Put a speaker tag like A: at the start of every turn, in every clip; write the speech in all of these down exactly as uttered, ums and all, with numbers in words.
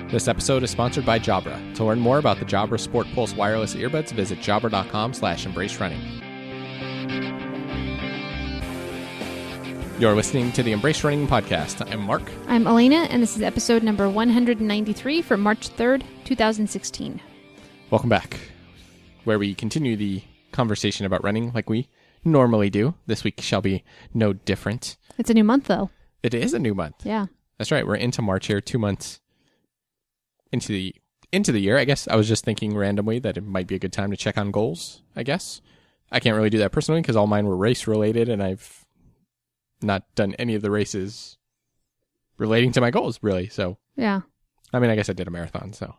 A: This episode is sponsored by Jabra. To learn more about the Jabra Sport Pulse wireless earbuds, visit jabra.com slash embrace running. You're listening to the Embrace Running Podcast. I'm Mark.
B: I'm Elena, and this is episode number one hundred ninety-three for March third, twenty sixteen.
A: Welcome back, where we continue the conversation about running like we normally do. This week shall be no different.
B: It's a new month, though.
A: It is a new month.
B: Yeah.
A: That's right. We're into March here, two months into the into the year. I guess I was just thinking randomly that it might be a good time to check on goals, I guess. I can't really do that personally because all mine were race-related, and I've not done any of the races relating to my goals, really. So,
B: yeah.
A: I mean, I guess I did a marathon, so.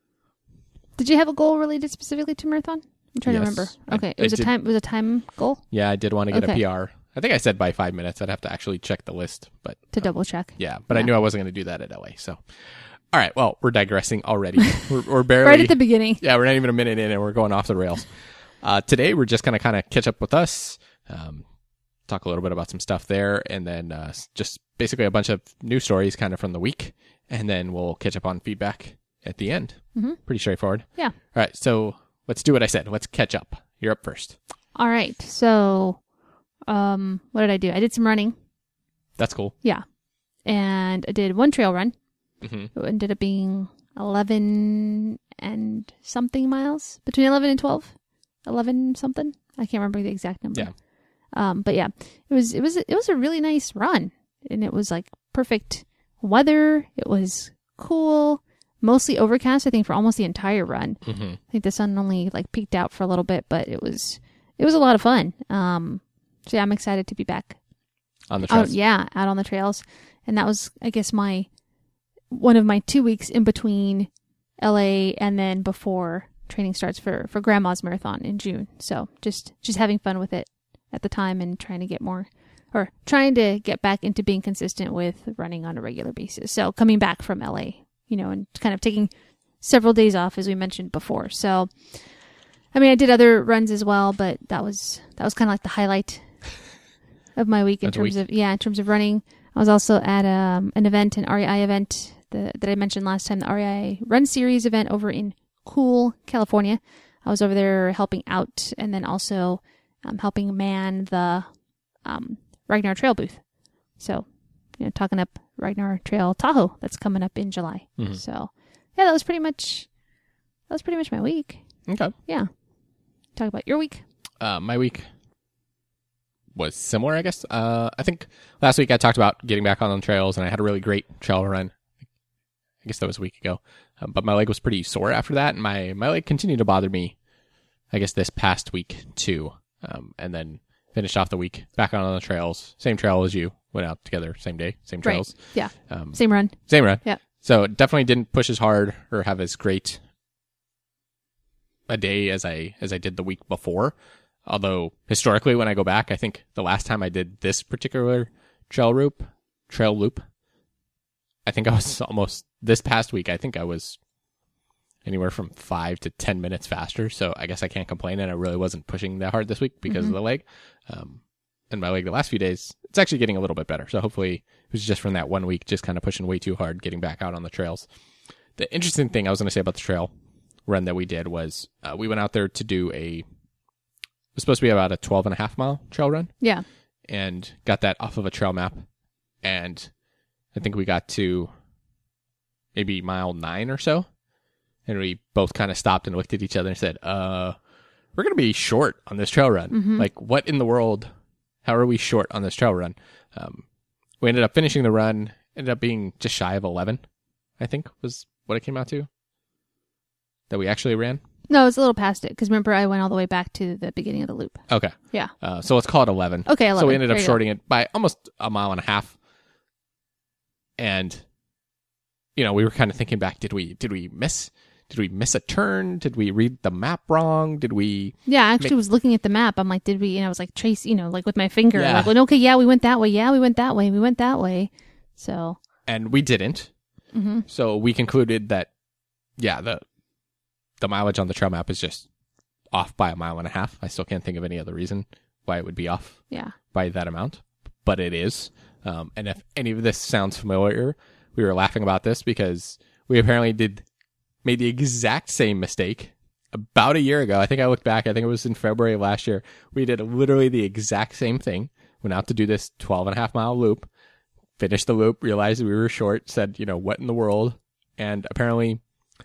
B: Did you have a goal related specifically to marathon? I'm trying
A: yes,
B: to remember. Okay,
A: I,
B: it was
A: I
B: a
A: did,
B: time. It was a time goal.
A: Yeah, I did want to get
B: okay.
A: a P R. I think I said by five minutes. I'd have to actually check the list, but
B: to
A: uh,
B: double check.
A: Yeah, but
B: yeah.
A: I knew I wasn't going to do that at L A. So, all right. Well, we're digressing already. we're, we're barely
B: right at the beginning.
A: Yeah, we're not even a minute in, and we're going off the rails. Uh, today, we're just going to kind of catch up with us, um, talk a little bit about some stuff there, and then uh, just basically a bunch of news stories kind of from the week, and then we'll catch up on feedback at the end.
B: Mm-hmm.
A: Pretty straightforward.
B: Yeah.
A: All right. So let's do what I said. Let's catch up. You're up first.
B: All right. So, um, what did I do? I did some running.
A: That's cool.
B: Yeah. And I did one trail run.
A: Mm-hmm.
B: It ended up being eleven and something miles, between eleven and twelve, eleven something. I can't remember the exact number.
A: Yeah.
B: Um, but yeah, it was, it was, it was a really nice run, and it was like perfect weather. It was cool, mostly overcast, I think, for almost the entire run.
A: Mm-hmm.
B: I think the sun only like peeked out for a little bit, but it was, it was a lot of fun. Um, so yeah, I'm excited to be back
A: on the trails.
B: Out, yeah, out on the trails. And that was, I guess, my, one of my two weeks in between L A and then before training starts for, for Grandma's Marathon in June. So just, just having fun with it at the time and trying to get more, or trying to get back into being consistent with running on a regular basis. So coming back from L A, you know, and kind of taking several days off, as we mentioned before. So, I mean, I did other runs as well, but that was, that was kind of like the highlight of my week in
A: That's
B: terms
A: week.
B: of, yeah, in terms of running. I was also at um, an event, an R E I event the, that I mentioned last time, the R E I Run Series event over in Cool, California. I was over there helping out, and then also um, helping man the um, Ragnar Trail booth. So, you know, talking up Ragnar Trail Tahoe that's coming up in July.
A: Mm-hmm.
B: So, yeah, that was pretty much that was pretty much my week.
A: Okay.
B: Yeah. Talk about your week.
A: Uh, my week was similar, I guess. Uh, I think last week I talked about getting back on the trails, and I had a really great trail run. I guess that was a week ago. Um, but my leg was pretty sore after that, and my, my leg continued to bother me, I guess, this past week, too. Um, and then finished off the week back on the trails. Same trail as you. Went out together, same day, same trails.
B: Right. Yeah.
A: Um,
B: Same run.
A: Same run.
B: Yeah.
A: So definitely didn't push as hard or have as great a day as I as I did the week before. Although historically, when I go back, I think the last time I did this particular trail loop, trail loop, I think I was almost this past week. I think I was anywhere from five to ten minutes faster. So I guess I can't complain, and I really wasn't pushing that hard this week because
B: mm-hmm.
A: of the leg. Um, and my leg the last few days, it's actually getting a little bit better. So hopefully it was just from that one week, just kind of pushing way too hard, getting back out on the trails. The interesting thing I was going to say about the trail run that we did was uh, we went out there to do a, it was supposed to be about a twelve and a half mile trail run.
B: Yeah.
A: And got that off of a trail map. And I think we got to maybe mile nine or so. And we both kind of stopped and looked at each other and said, uh, we're going to be short on this trail run.
B: Mm-hmm.
A: Like, what in the world? How are we short on this trail run? Um, we ended up finishing the run, ended up being just shy of eleven, I think was what it came out to, that we actually ran.
B: No, it's a little past it, because remember I went all the way back to the beginning of the loop.
A: Okay.
B: Yeah.
A: Uh, so let's call it eleven.
B: Okay, eleven.
A: So we ended up
B: There you
A: shorting it by almost a mile and a half. And, you know, we were kind of thinking back, did we did we miss did we miss a turn? Did we read the map wrong? Did we
B: Yeah, I actually
A: make...
B: was looking at the map. I'm like, did we, and I was like, trace, you know, like with my finger.
A: Yeah.
B: Like, well, okay, yeah, we went that way. Yeah, we went that way. We went that way. So.
A: And we didn't.
B: Mm-hmm.
A: So we concluded that, yeah, the the mileage on the trail map is just off by a mile and a half. I still can't think of any other reason why it would be off
B: Yeah.
A: by that amount, but it is. Um, and if any of this sounds familiar, we were laughing about this because we apparently did made the exact same mistake about a year ago. I think I looked back. I think it was in February of last year. We did literally the exact same thing. Went out to do this twelve and a half mile loop, finished the loop, realized we were short, said, you know, what in the world? And apparently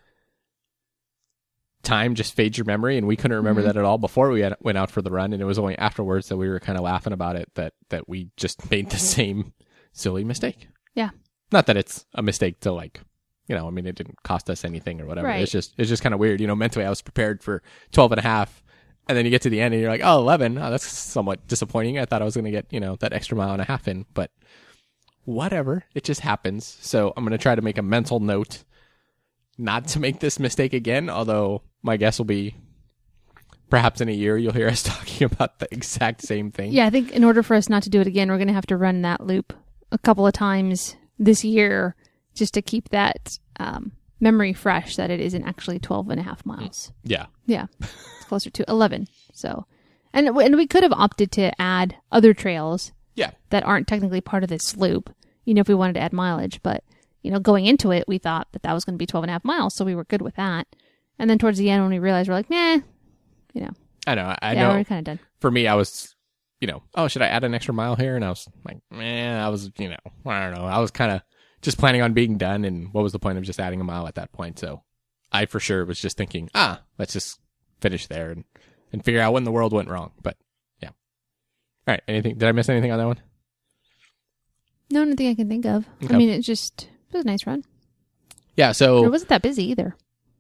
A: time just fades your memory, and we couldn't remember mm-hmm. that at all before we had, went out for the run. And it was only afterwards that we were kind of laughing about it, that, that we just made the same silly mistake.
B: Yeah.
A: Not that it's a mistake to like, you know, I mean, it didn't cost us anything or whatever.
B: Right.
A: It's just, it's just kind of weird. You know, mentally I was prepared for twelve and a half, and then you get to the end and you're like, oh, eleven. Oh, that's somewhat disappointing. I thought I was going to get, you know, that extra mile and a half in, but whatever. It just happens. So I'm going to try to make a mental note not to make this mistake again. Although my guess will be perhaps in a year, you'll hear us talking about the exact same thing.
B: Yeah. I think in order for us not to do it again, we're going to have to run that loop a couple of times this year just to keep that, um, memory fresh that it isn't actually twelve and a half miles.
A: Yeah.
B: Yeah. It's closer to eleven. So, and, and we could have opted to add other trails
A: yeah.
B: that aren't technically part of this loop, you know, if we wanted to add mileage. But, you know, going into it, we thought that that was going to be twelve and a half miles. So we were good with that. And then towards the end, when we realized, we're like, meh, you know.
A: I know. I
B: yeah,
A: know.
B: we're kind of done.
A: For me, I was, you know, oh, should I add an extra mile here? And I was like, man, I was, you know, I don't know. I was kind of just planning on being done. And what was the point of just adding a mile at that point? So I for sure was just thinking, ah, let's just finish there and, and figure out when the world went wrong. But yeah. All right. Anything? Did I miss anything on that one?
B: No, nothing I can think of.
A: Okay.
B: I mean, it's just, it was a nice run.
A: Yeah. So
B: it wasn't that busy either.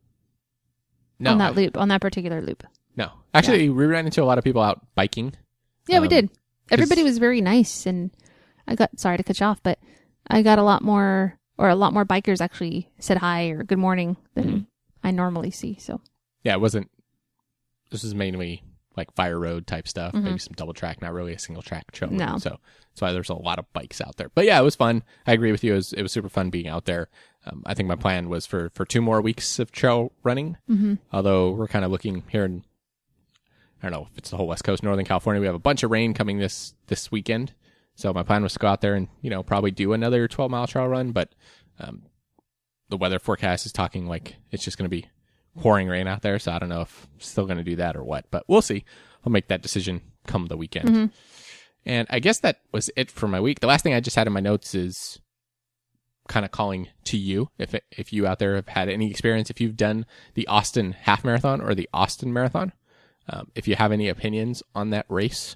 A: No,
B: on that
A: I,
B: loop, on that particular loop.
A: No. Actually,
B: yeah.
A: we ran into a lot of people out biking.
B: Yeah,
A: um,
B: we did. Everybody was very nice, and I got, sorry to cut you off, but I got a lot more, or a lot more bikers actually said hi or good morning than mm-hmm. I normally see, so.
A: Yeah, it wasn't, this is mainly like fire road type stuff,
B: mm-hmm.
A: maybe some double track, not really a single track trail.
B: No.
A: So that's why there's a lot of bikes out there. But yeah, it was fun. I agree with you. It was, it was super fun being out there. Um, I think my plan was for, for two more weeks of trail running.
B: Mm-hmm.
A: Although we're kind of looking here in, I don't know if it's the whole West Coast, Northern California. We have a bunch of rain coming this, this weekend. So my plan was to go out there and, you know, probably do another twelve mile trail run. But, um, the weather forecast is talking like it's just going to be pouring rain out there. So I don't know if I'm still going to do that or what, but we'll see. I'll make that decision come the weekend.
B: Mm-hmm.
A: And I guess that was it for my week. The last thing I just had in my notes is kind of calling to you. If it, if you out there have had any experience, if you've done the Austin half marathon or the Austin marathon, um, if you have any opinions on that race,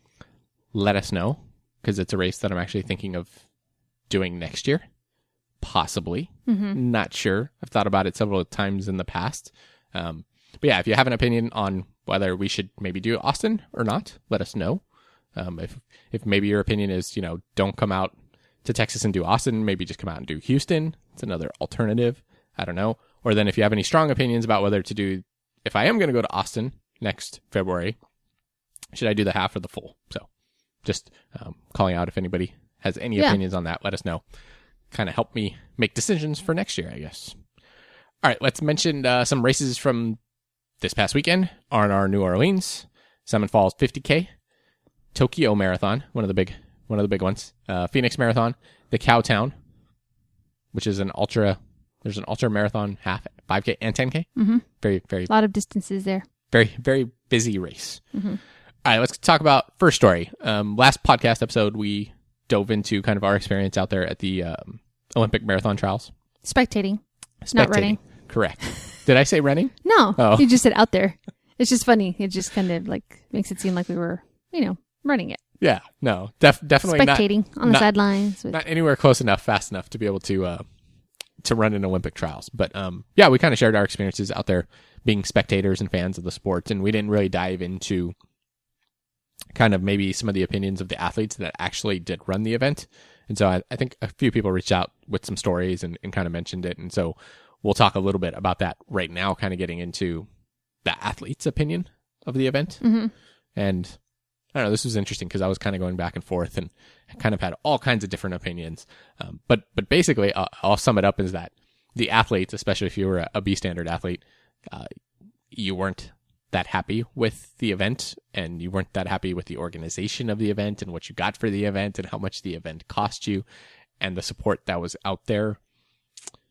A: let us know, because it's a race that I'm actually thinking of doing next year. Possibly.
B: Mm-hmm.
A: Not sure. I've thought about it several times in the past. Um, but yeah, if you have an opinion on whether we should maybe do Austin or not, let us know. Um, if, if maybe your opinion is, you know, don't come out to Texas and do Austin, maybe just come out and do Houston. It's another alternative. I don't know. Or then if you have any strong opinions about whether to do, if I am going to go to Austin next February, should I do the half or the full? So just um, calling out if anybody has any
B: yeah.
A: opinions on that, let us know. Kind of help me make decisions for next year, I guess. All right, let's mention uh, some races from this past weekend. R and R New Orleans, Salmon Falls fifty K, Tokyo Marathon, one of the big one of the big ones, uh, Phoenix Marathon, the Cowtown, which is an ultra, there's an ultra marathon half, five K and ten K.
B: Mm-hmm.
A: Very, very.
B: A lot of distances there.
A: Very, very busy race.
B: Mm-hmm.
A: All right, let's talk about first story. Um, last podcast episode, we dove into kind of our experience out there at the um, Olympic marathon trials.
B: Spectating,
A: Spectating.
B: not running.
A: Correct. Did I say running?
B: No,
A: oh.
B: You just said out there. It's just funny. It just kind of like makes it seem like we were, you know, running it.
A: Yeah, no, def- definitely
B: spectating
A: not,
B: on the
A: not,
B: sidelines. With...
A: Not anywhere close enough, fast enough to be able to uh, to run in Olympic trials. But um, yeah, we kind of shared our experiences out there being spectators and fans of the sport, and we didn't really dive into kind of maybe some of the opinions of the athletes that actually did run the event. And so I, I think a few people reached out with some stories and, and kind of mentioned it. And so we'll talk a little bit about that right now, kind of getting into the athlete's opinion of the event.
B: Mm-hmm.
A: And I don't know, this was interesting because I was kind of going back and forth and kind of had all kinds of different opinions. Um, but, but basically I'll, I'll sum it up as that the athletes, especially if you were a, a B standard athlete, uh, you weren't that happy with the event, and you weren't that happy with the organization of the event and what you got for the event and how much the event cost you and the support that was out there.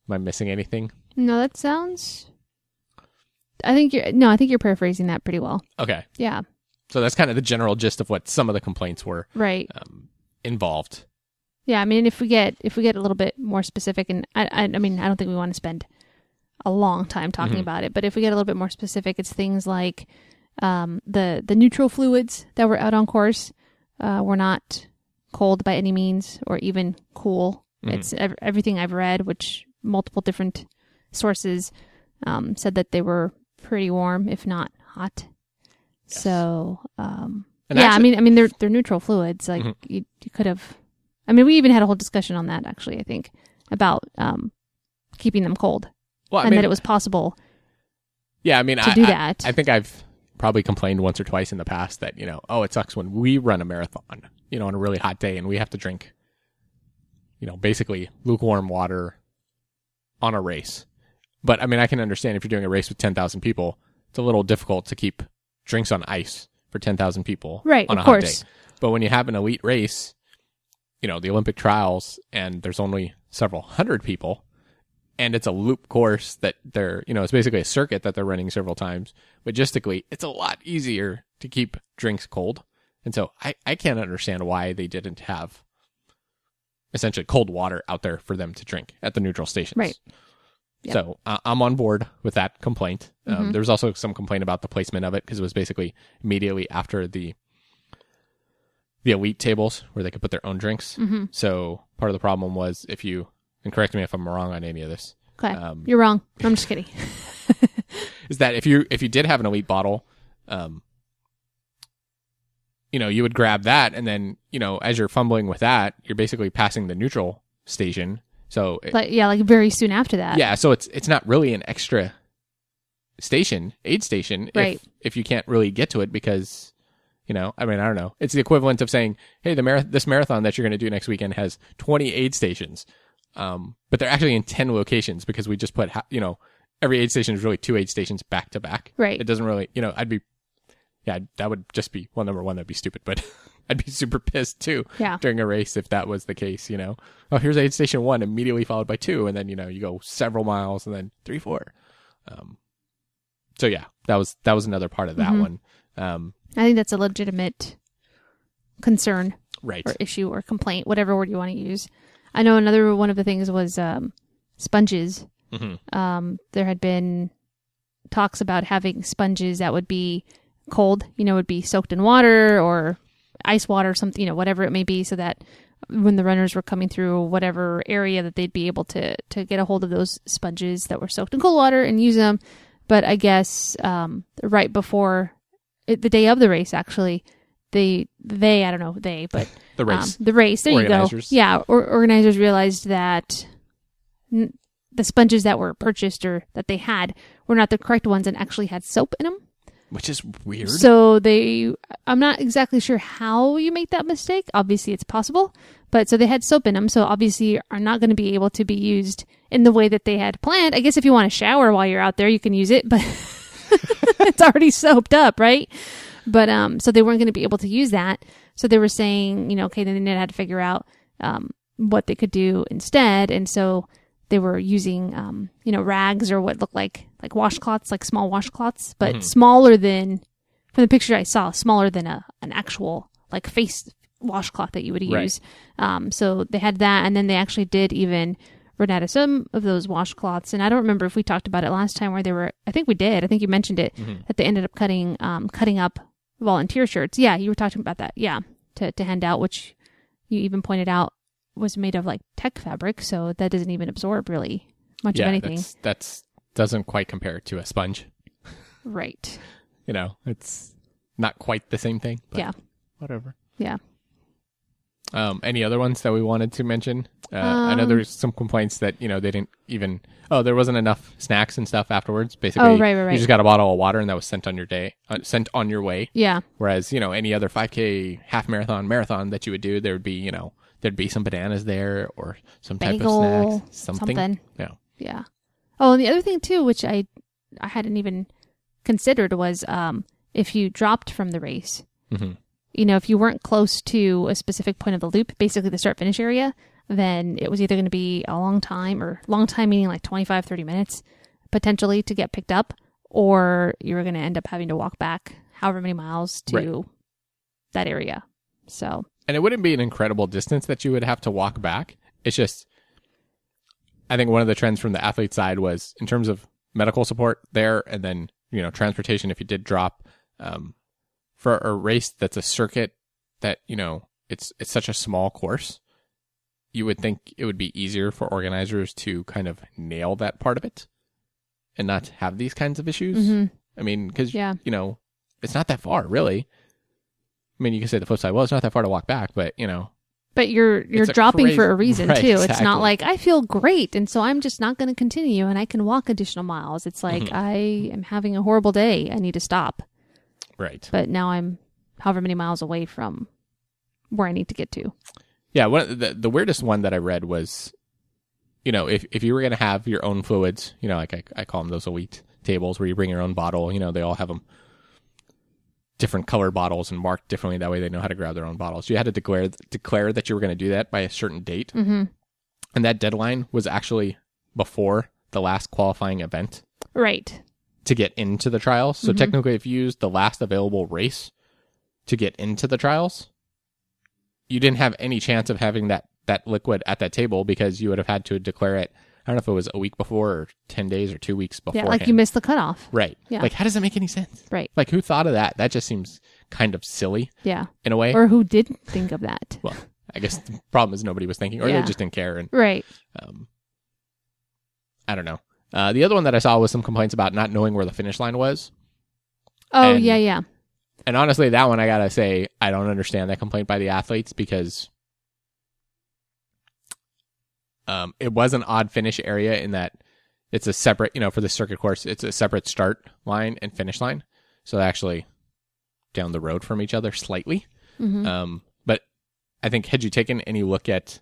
A: Am I missing anything?
B: No, that sounds. I think you're no. I think you're paraphrasing that pretty well.
A: Okay.
B: Yeah.
A: So that's kind of the general gist of what some of the complaints were.
B: Right.
A: Um, involved.
B: Yeah. I mean, if we get if we get a little bit more specific, and I I, I mean, I don't think we want to spend a long time talking
A: Mm-hmm.
B: about it, but if we get a little bit more specific, it's things like um, the the neutral fluids that were out on course uh, were not cold by any means, or even cool.
A: Mhm.
B: It's ev- everything I've read, which multiple different sources um, said that they were pretty warm, if not hot.
A: Yes.
B: So, um,
A: And
B: yeah,
A: actually-
B: I mean, I mean, they're they're neutral fluids. Like
A: Mhm.
B: you, you could have. I mean, we even had a whole discussion on that actually. I think about um, keeping them cold,
A: Well, I
B: and
A: mean,
B: that it was possible
A: yeah, I mean,
B: to
A: I,
B: do
A: I-
B: that.
A: I think I've probably complained once or twice in the past that, you know, oh, it sucks when we run a marathon, you know, on a really hot day and we have to drink, you know, basically lukewarm water on a race. But I mean, I can understand if you're doing a race with ten thousand people, it's a little difficult to keep drinks on ice for ten thousand people
B: Right,
A: on a
B: of
A: hot
B: course.
A: day. But when you have an elite race, you know, the Olympic trials, and there's only several hundred people, and it's a loop course that they're, you know, it's basically a circuit that they're running several times. Logistically, it's a lot easier to keep drinks cold. And so I, I can't understand why they didn't have essentially cold water out there for them to drink at the neutral stations.
B: Right. Yep.
A: So uh, I'm on board with that complaint. Um,
B: Mhm.
A: There was also some complaint about the placement of it because it was basically immediately after the the elite tables where they could put their own drinks.
B: Mm-hmm.
A: So part of the problem was if you, and correct me if I'm wrong on any of this,
B: Okay,
A: um,
B: you're wrong. I'm just kidding.
A: is that if you if you did have an elite bottle, um, you know, you would grab that, and then, you know, as you're fumbling with that, you're basically passing the neutral station. So it-
B: Like yeah, like very soon after that.
A: yeah, so it's it's not really an extra station, aid station,
B: Right.
A: if if you can't really get to it because, you know, I mean, I don't know. It's the equivalent of saying, hey, the marath- this marathon that you're going to do next weekend has twenty aid stations, um, but they're actually in ten locations because we just put, ha- you know, every aid station is really two aid stations back to back.
B: Right.
A: It doesn't really, you know, I'd be, yeah, that would just be, well, number one, that'd be stupid, but I'd be super pissed too
B: Yeah.
A: during a race if that was the case, you know. Oh, here's aid station one, immediately followed by two, and then, you know, you go several miles and then three, four. Um, so yeah, that was that was another part of that
B: Mhm.
A: one. Um,
B: I think that's a legitimate concern
A: right.
B: or issue or complaint, whatever word you want to use. I know another one of the things was um, sponges.
A: hmm
B: Um, there had been talks about having sponges that would be cold, you know, would be soaked in water or ice water, something, you know, whatever it may be, so that when the runners were coming through whatever area that they'd be able to, to get a hold of those sponges that were soaked in cold water and use them. But I guess um, right before it, the day of the race, actually, they, they, I don't know, they, but
A: The race.
B: um, the race, there
A: Organizers.
B: you go. Yeah, or, organizers realized that n- the sponges that were purchased or that they had were not the correct ones and actually had soap in them.
A: Which is weird.
B: So they, I'm not exactly sure how you make that mistake. Obviously, it's possible. But so they had soap in them, so obviously are not going to be able to be used in the way that they had planned. I guess if you want to shower while you're out there, you can use it, but it's already soaped up, right? But um, so they weren't going to be able to use that. So they were saying, you know, okay, then they had to figure out um, what they could do instead. And so they were using, um, you know, rags or what looked like like washcloths, like small washcloths, but
A: Mhm.
B: smaller than, from the picture I saw, smaller than a an actual like face washcloth that you would
A: Right.
B: use. Um, so they had that, and then they actually did even run out of some of those washcloths. And I don't remember if we talked about it last time where they were. I think we did. I think you mentioned it
A: Mhm.
B: that they ended up cutting um, cutting up volunteer shirts. Yeah, you were talking about that. Yeah, to to hand out, which you even pointed out was made of like tech fabric, so that doesn't even absorb really much
A: yeah,
B: of anything.
A: that's, that's doesn't quite compare to a sponge.
B: Right.
A: You know, it's not quite the same thing. But
B: Yeah.
A: Whatever.
B: Yeah.
A: Um, any other ones that we wanted to mention? Uh, I know
B: Um,
A: there's some complaints that, you know, they didn't even, oh, there wasn't enough snacks and stuff afterwards. Basically,
B: Oh, right, right, right.
A: you just got a bottle of water and that was sent on your day, uh, sent on your way.
B: Yeah.
A: Whereas, you know, any other five K, half marathon, marathon that you would do, there would be, you know, there'd be some bananas there or some type
B: Bagel,
A: of snacks, something.
B: something.
A: Yeah.
B: Yeah. Oh, and the other thing too, which I I hadn't even considered, was um, if you dropped from the race,
A: hmm
B: you know, if you weren't close to a specific point of the loop, basically the start finish area, then it was either going to be a long time, or long time meaning like twenty-five, thirty minutes potentially to get picked up, or you were going to end up having to walk back however many miles to
A: Right.
B: that area. So,
A: And it wouldn't be an incredible distance that you would have to walk back. It's just, I think one of the trends from the athlete side was in terms of medical support there, and then, you know, transportation if you did drop, um, for a race that's a circuit that, you know, it's it's such a small course, you would think it would be easier for organizers to kind of nail that part of it and not have these kinds of issues.
B: mhm.
A: I mean, because,
B: Yeah.
A: you know, it's not that far, really. I mean, you can say the flip side, well, it's not that far to walk back, but, you know.
B: But you're you're
A: It's a
B: dropping
A: crazy-
B: for a reason
A: Right,
B: too. It's
A: exactly.
B: not like I feel great and so I'm just not going to continue and I can walk additional miles. It's like
A: Mhm.
B: I am having a horrible day. I need to stop.
A: Right.
B: But now I'm however many miles away from where I need to get to.
A: Yeah, one of the the weirdest one that I read was, you know, if if you were going to have your own fluids, you know, like I, I call them those elite tables where you bring your own bottle, you know, they all have them different colored bottles and marked differently. That way they know how to grab their own bottles. You had to declare declare that you were going to do that by a certain date.
B: Mm-hmm.
A: And that deadline was actually before the last qualifying event
B: Right.
A: to get into the trials. So
B: Mhm.
A: technically, if you used the last available race to get into the trials, you didn't have any chance of having that, that liquid at that table because you would have had to declare it. I don't know if it was a week before or ten days or two weeks before.
B: Yeah, like you missed the cutoff.
A: Right.
B: Yeah.
A: Like, how does that make any sense?
B: Right.
A: Like, who thought of that? That just seems kind of silly
B: Yeah.
A: in a way.
B: Or who didn't think of that.
A: Well, I guess the problem is nobody was thinking, or
B: Yeah.
A: they just didn't care. And
B: Right.
A: um, I don't know. Uh, the other one that I saw was some complaints about not knowing where the finish line was.
B: Oh,
A: And-
B: yeah, yeah.
A: And honestly, that one, I gotta say, I don't understand that complaint by the athletes because um, it was an odd finish area in that it's a separate, you know, for the circuit course, it's a separate start line and finish line. So they're actually down the road from each other slightly.
B: Mm-hmm.
A: Um, but I think had you taken any look at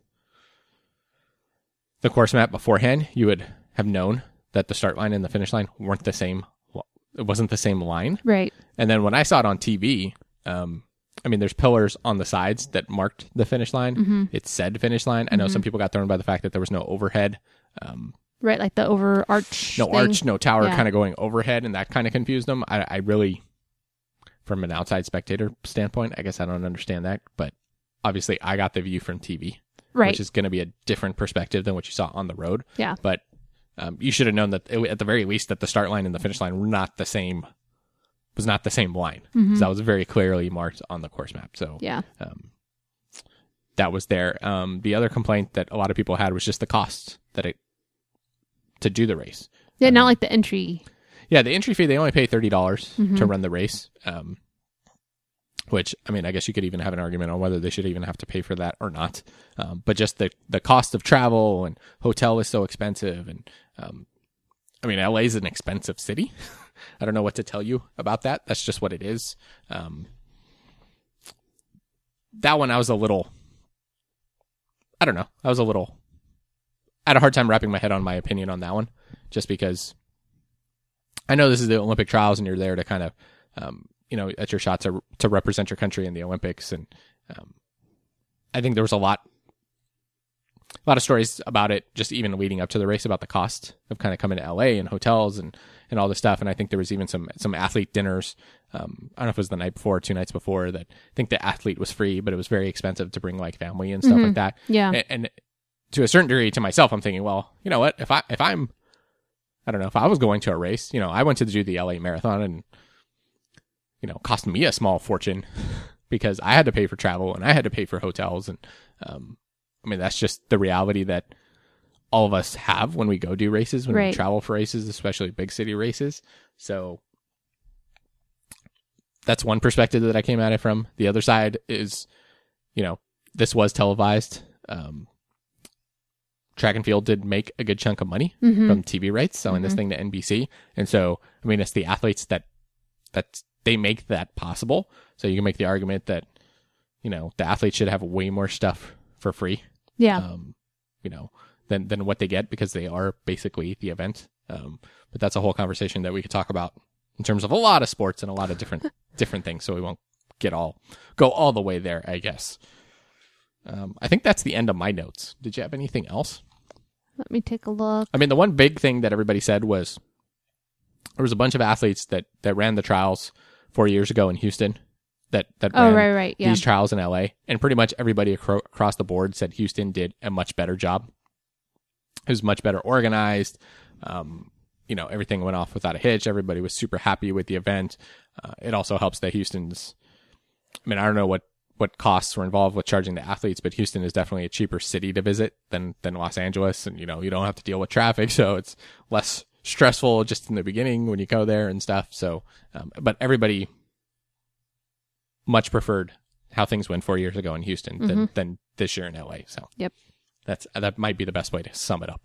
A: the course map beforehand, you would have known that the start line and the finish line weren't the same. It wasn't the same line.
B: Right.
A: And then when I saw it on T V, um, I mean, there's pillars on the sides that marked the finish line.
B: Mm-hmm.
A: It said finish line. I know some people got thrown by the fact that there was no overhead, um,
B: Right, like the over arch.
A: no
B: thing.
A: arch, no tower
B: Yeah.
A: kind of going overhead, and that kind of confused them. I, I really, from an outside spectator standpoint, I guess I don't understand that. But obviously, I got the view from T V,
B: Right.
A: which is going to be a different perspective than what you saw on the road.
B: Yeah.
A: But um, you should have known that, it, at the very least, that the start line and the finish line were not the same. Was not the same line.
B: Mhm.
A: So that was very clearly marked on the course map. So
B: Yeah.
A: um, that was there. Um, the other complaint that a lot of people had was just the cost that it to do the race.
B: Yeah, not
A: Um,
B: like the entry.
A: Yeah, the entry fee, they only pay thirty dollars
B: Mhm.
A: to run the race. Um, which, I mean, I guess you could even have an argument on whether they should even have to pay for that or not. Um, but just the, the cost of travel and hotel is so expensive. And, um, I mean, L A is an expensive city. I don't know what to tell you about that. That's just what it is. Um, that one, I was a little, I don't know. I was a little, I had a hard time wrapping my head on my opinion on that one, just because I know this is the Olympic trials and you're there to kind of, um, you know, at your shot to, to represent your country in the Olympics. And, um, I think there was a lot, a lot of stories about it, just even leading up to the race, about the cost of kind of coming to L A and hotels and, and all this stuff. And I think there was even some, some athlete dinners. Um, I don't know if it was the night before or two nights before, that I think the athlete was free, but it was very expensive to bring like family and stuff
B: Mhm.
A: like that.
B: Yeah.
A: And, and to a certain degree, to myself, I'm thinking, well, you know what, if I, if I'm, I don't know, if I was going to a race, you know, I went to do the L A Marathon and, you know, cost me a small fortune because I had to pay for travel and I had to pay for hotels. And, um, I mean, that's just the reality that all of us have when we go do races, when
B: Right.
A: we travel for races, especially big city races. So that's one perspective that I came at it from. The other side is, you know, this was televised. Um, track and field did make a good chunk of money
B: Mhm.
A: from T V rights, selling this
B: Mhm.
A: thing to N B C. And so, I mean, it's the athletes that, that they make that possible. So you can make the argument that, you know, the athletes should have way more stuff for free.
B: Yeah.
A: Um, you know, than, than what they get because they are basically the event. Um, but that's a whole conversation that we could talk about in terms of a lot of sports and a lot of different, different things. So we won't get all, go all the way there, I guess. Um, I think that's the end of my notes. Did you have anything else?
B: Let me take a look.
A: I mean, the one big thing that everybody said was there was a bunch of athletes that, that ran the trials four years ago in Houston that, that
B: Oh,
A: ran
B: right, right. Yeah.
A: these trials in L A. And pretty much everybody acro- across the board said Houston did a much better job. It was much better organized. Um, you know, everything went off without a hitch. Everybody was super happy with the event. Uh, it also helps that Houston's, I mean, I don't know what, what costs were involved with charging the athletes, but Houston is definitely a cheaper city to visit than, than Los Angeles. And, you know, you don't have to deal with traffic. So it's less stressful just in the beginning when you go there and stuff. So, um, but everybody much preferred how things went four years ago in Houston than,
B: Mm-hmm.
A: than this year in L A. So
B: Yep.
A: that's, that might be the best way to sum it up.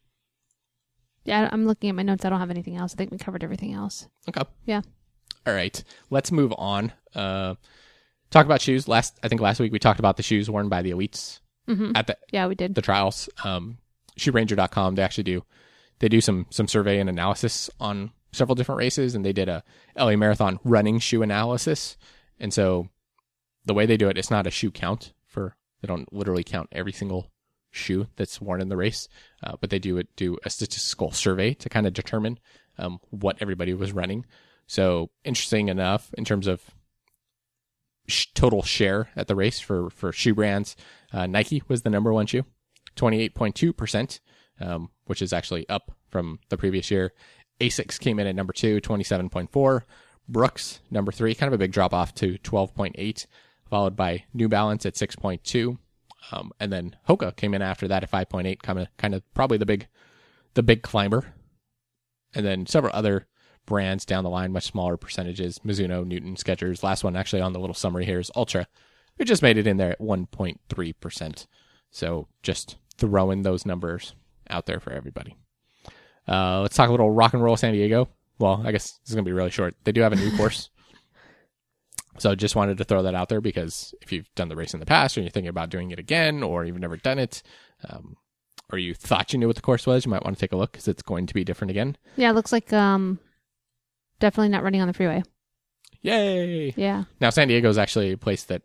B: Yeah, I'm looking at my notes. I don't have anything else. I think we covered everything else.
A: Okay.
B: Yeah.
A: All right. Let's move on. Uh, talk about shoes. Last, I think last week we talked about the shoes worn by the elites
B: Mm-hmm.
A: at the,
B: Yeah, we did.
A: the trials. Um, shoe ranger dot com, they actually do, they do some, some survey and analysis on several different races, and they did a L A Marathon running shoe analysis. And so the way they do it, it's not a shoe count for, they don't literally count every single shoe that's worn in the race, uh, but they do it, do a statistical survey to kind of determine um, what everybody was running. So interesting enough in terms of sh- total share at the race for, for shoe brands, uh, Nike was the number one shoe, twenty-eight point two percent, um, which is actually up from the previous year. Asics came in at number two, twenty-seven point four. Brooks, number three, kind of a big drop off to twelve point eight, followed by New Balance at six point two. Um, and then Hoka came in after that at five point eight, kind of, kind of probably the big, the big climber. And then several other brands down the line, much smaller percentages: Mizuno, Newton, Skechers. Last one actually on the little summary here is Ultra, who just made it in there at one point three percent. So just throwing those numbers out there for everybody. Uh, let's talk a little Rock and Roll San Diego. Well, I guess this is going to be really short. They do have a new course. So just wanted to throw that out there because if you've done the race in the past or you're thinking about doing it again, or you've never done it, um, or you thought you knew what the course was, you might want to take a look because it's going to be different again.
B: Yeah, it looks like um, definitely not running on the freeway.
A: Yay!
B: Yeah.
A: Now, San Diego is actually a place that,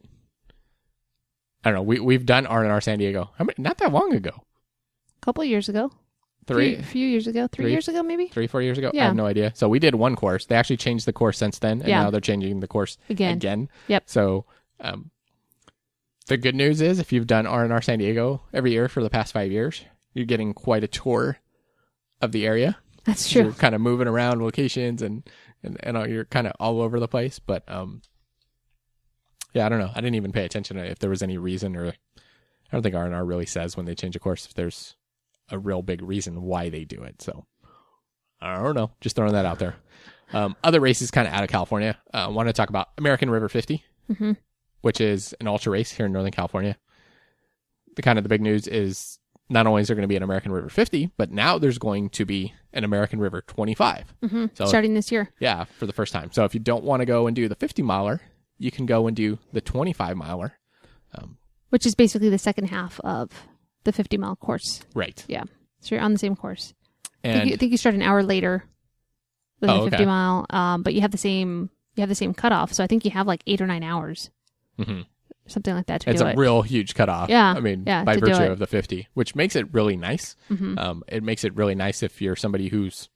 A: I don't know, we, we've done R and R San Diego. How many, not that long ago.
B: A couple of years ago.
A: Three,
B: A few, few years ago. Three,
A: Three?
B: years ago, maybe?
A: three, four years ago? I
B: Yeah.
A: have no idea. So we did one course. They actually changed the course since then, and
B: Yeah.
A: now they're changing the course
B: Again.
A: again.
B: Yep.
A: So um, the good news is if you've done R and R San Diego every year for the past five years, you're getting quite a tour of the area.
B: That's
A: You're
B: true.
A: kind of moving around locations and, and, and all- you're kind of all over the place. But um, yeah, I don't know. I didn't even pay attention to if there was any reason, or I don't think R and R really says when they change a course if there's a real big reason why they do it. So I don't know. Just throwing that out there. Um, other races kind of out of California. I uh, want to talk about American River fifty,
B: Mm-hmm.
A: which is an ultra race here in Northern California. The kind of the big news is not only is there going to be an American River fifty, but now there's going to be an American River twenty-five.
B: Mm-hmm.
A: So
B: Starting this year.
A: yeah, for the first time. So if you don't want to go and do the fifty miler, you can go and do the twenty-five miler. Um,
B: Which is basically the second half of the fifty mile course.
A: right.
B: Yeah. So you're on the same course. I
A: And
B: think, you, I think you start an hour later than
A: Oh,
B: the fifty
A: okay.
B: mile, um, but you have the same you have the same cutoff. So I think you have like eight or nine hours,
A: mhm.
B: something like that to
A: it's
B: do
A: a
B: it.
A: real huge cutoff.
B: Yeah,
A: I mean,
B: yeah,
A: by
B: to do
A: virtue
B: it.
A: of the fifty, which makes it really nice.
B: Mhm.
A: Um, it makes it really nice if you're somebody who's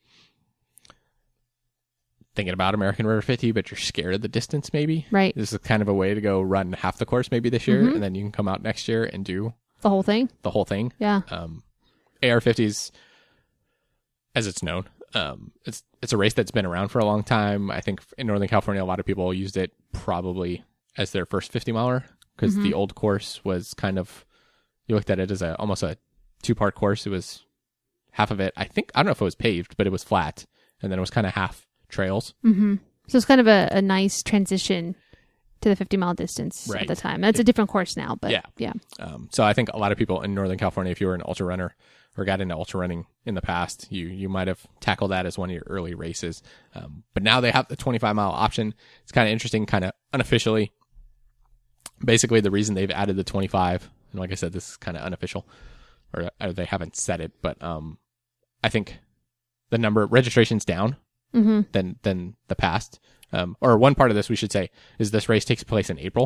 A: thinking about American River fifty, but you're scared of the distance, maybe.
B: Right.
A: This is kind of a way to go run half the course maybe this year,
B: Mhm.
A: and then you can come out next year and do
B: The whole thing.
A: the whole thing.
B: Yeah.
A: Um, A R fifties, as it's known, um, it's it's a race that's been around for a long time. I think in Northern California, a lot of people used it probably as their first fifty miler because
B: Mm-hmm.
A: the old course was kind of, you looked at it as a almost a two part course. It was half of it, I think, I don't know if it was paved, but it was flat, and then it was kind of half trails.
B: Mm-hmm. So it's kind of a, a nice transition to the fifty mile distance
A: Right.
B: at the time. That's a different course now, but
A: Yeah.
B: yeah.
A: Um, so I think a lot of people in Northern California, if you were an ultra runner or got into ultra running in the past, you you might have tackled that as one of your early races. Um, but now they have the twenty-five mile option. It's kind of interesting, kind of unofficially. Basically, the reason they've added the twenty-five, and like I said, this is kind of unofficial, or, or they haven't said it, but um, I think the number registration's down
B: Mm-hmm.
A: than than the past. Um, or one part of this we should say is this race takes place in April.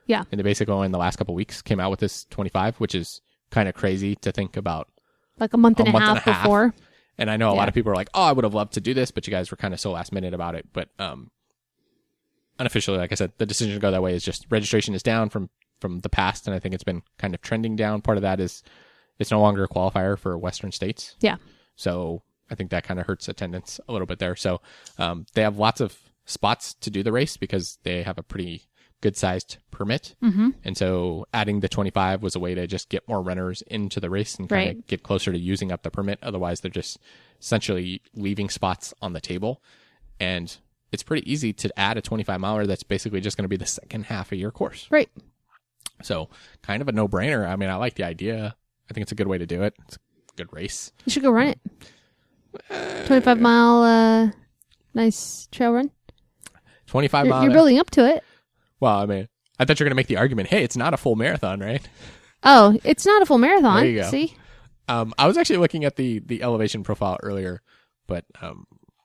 B: Yeah.
A: And they basically in the last couple of weeks came out with this twenty-five, which is kind of crazy to think about.
B: Like a month and a,
A: a month
B: half
A: and a half
B: before.
A: And I know a
B: Yeah.
A: lot of people are like, oh, I would have loved to do this, but you guys were kind of so last minute about it. But um, unofficially, like I said, the decision to go that way is just registration is down from, from the past. And I think it's been kind of trending down. Part of that is it's no longer a qualifier for Western states.
B: Yeah.
A: So I think that kind of hurts attendance a little bit there. So um, they have lots of spots to do the race because they have a pretty good sized permit.
B: Mm-hmm.
A: And so adding the twenty-five was a way to just get more runners into the race and kind of
B: Right.
A: get closer to using up the permit. Otherwise, they're just essentially leaving spots on the table. And it's pretty easy to add a twenty-five miler that's basically just going to be the second half of your course.
B: Right.
A: So kind of a no brainer. I mean, I like the idea. I think it's a good way to do it. It's a good race.
B: You should go run it. twenty-five mile, uh, nice trail run.
A: twenty-five
B: You're,
A: mile.
B: you're building up to it.
A: Well, I mean, I thought you were going to make the argument, hey, it's not a full marathon, right?
B: Oh, it's not a full marathon.
A: There you go.
B: See?
A: Um, I was actually looking at the, the elevation profile earlier, but um,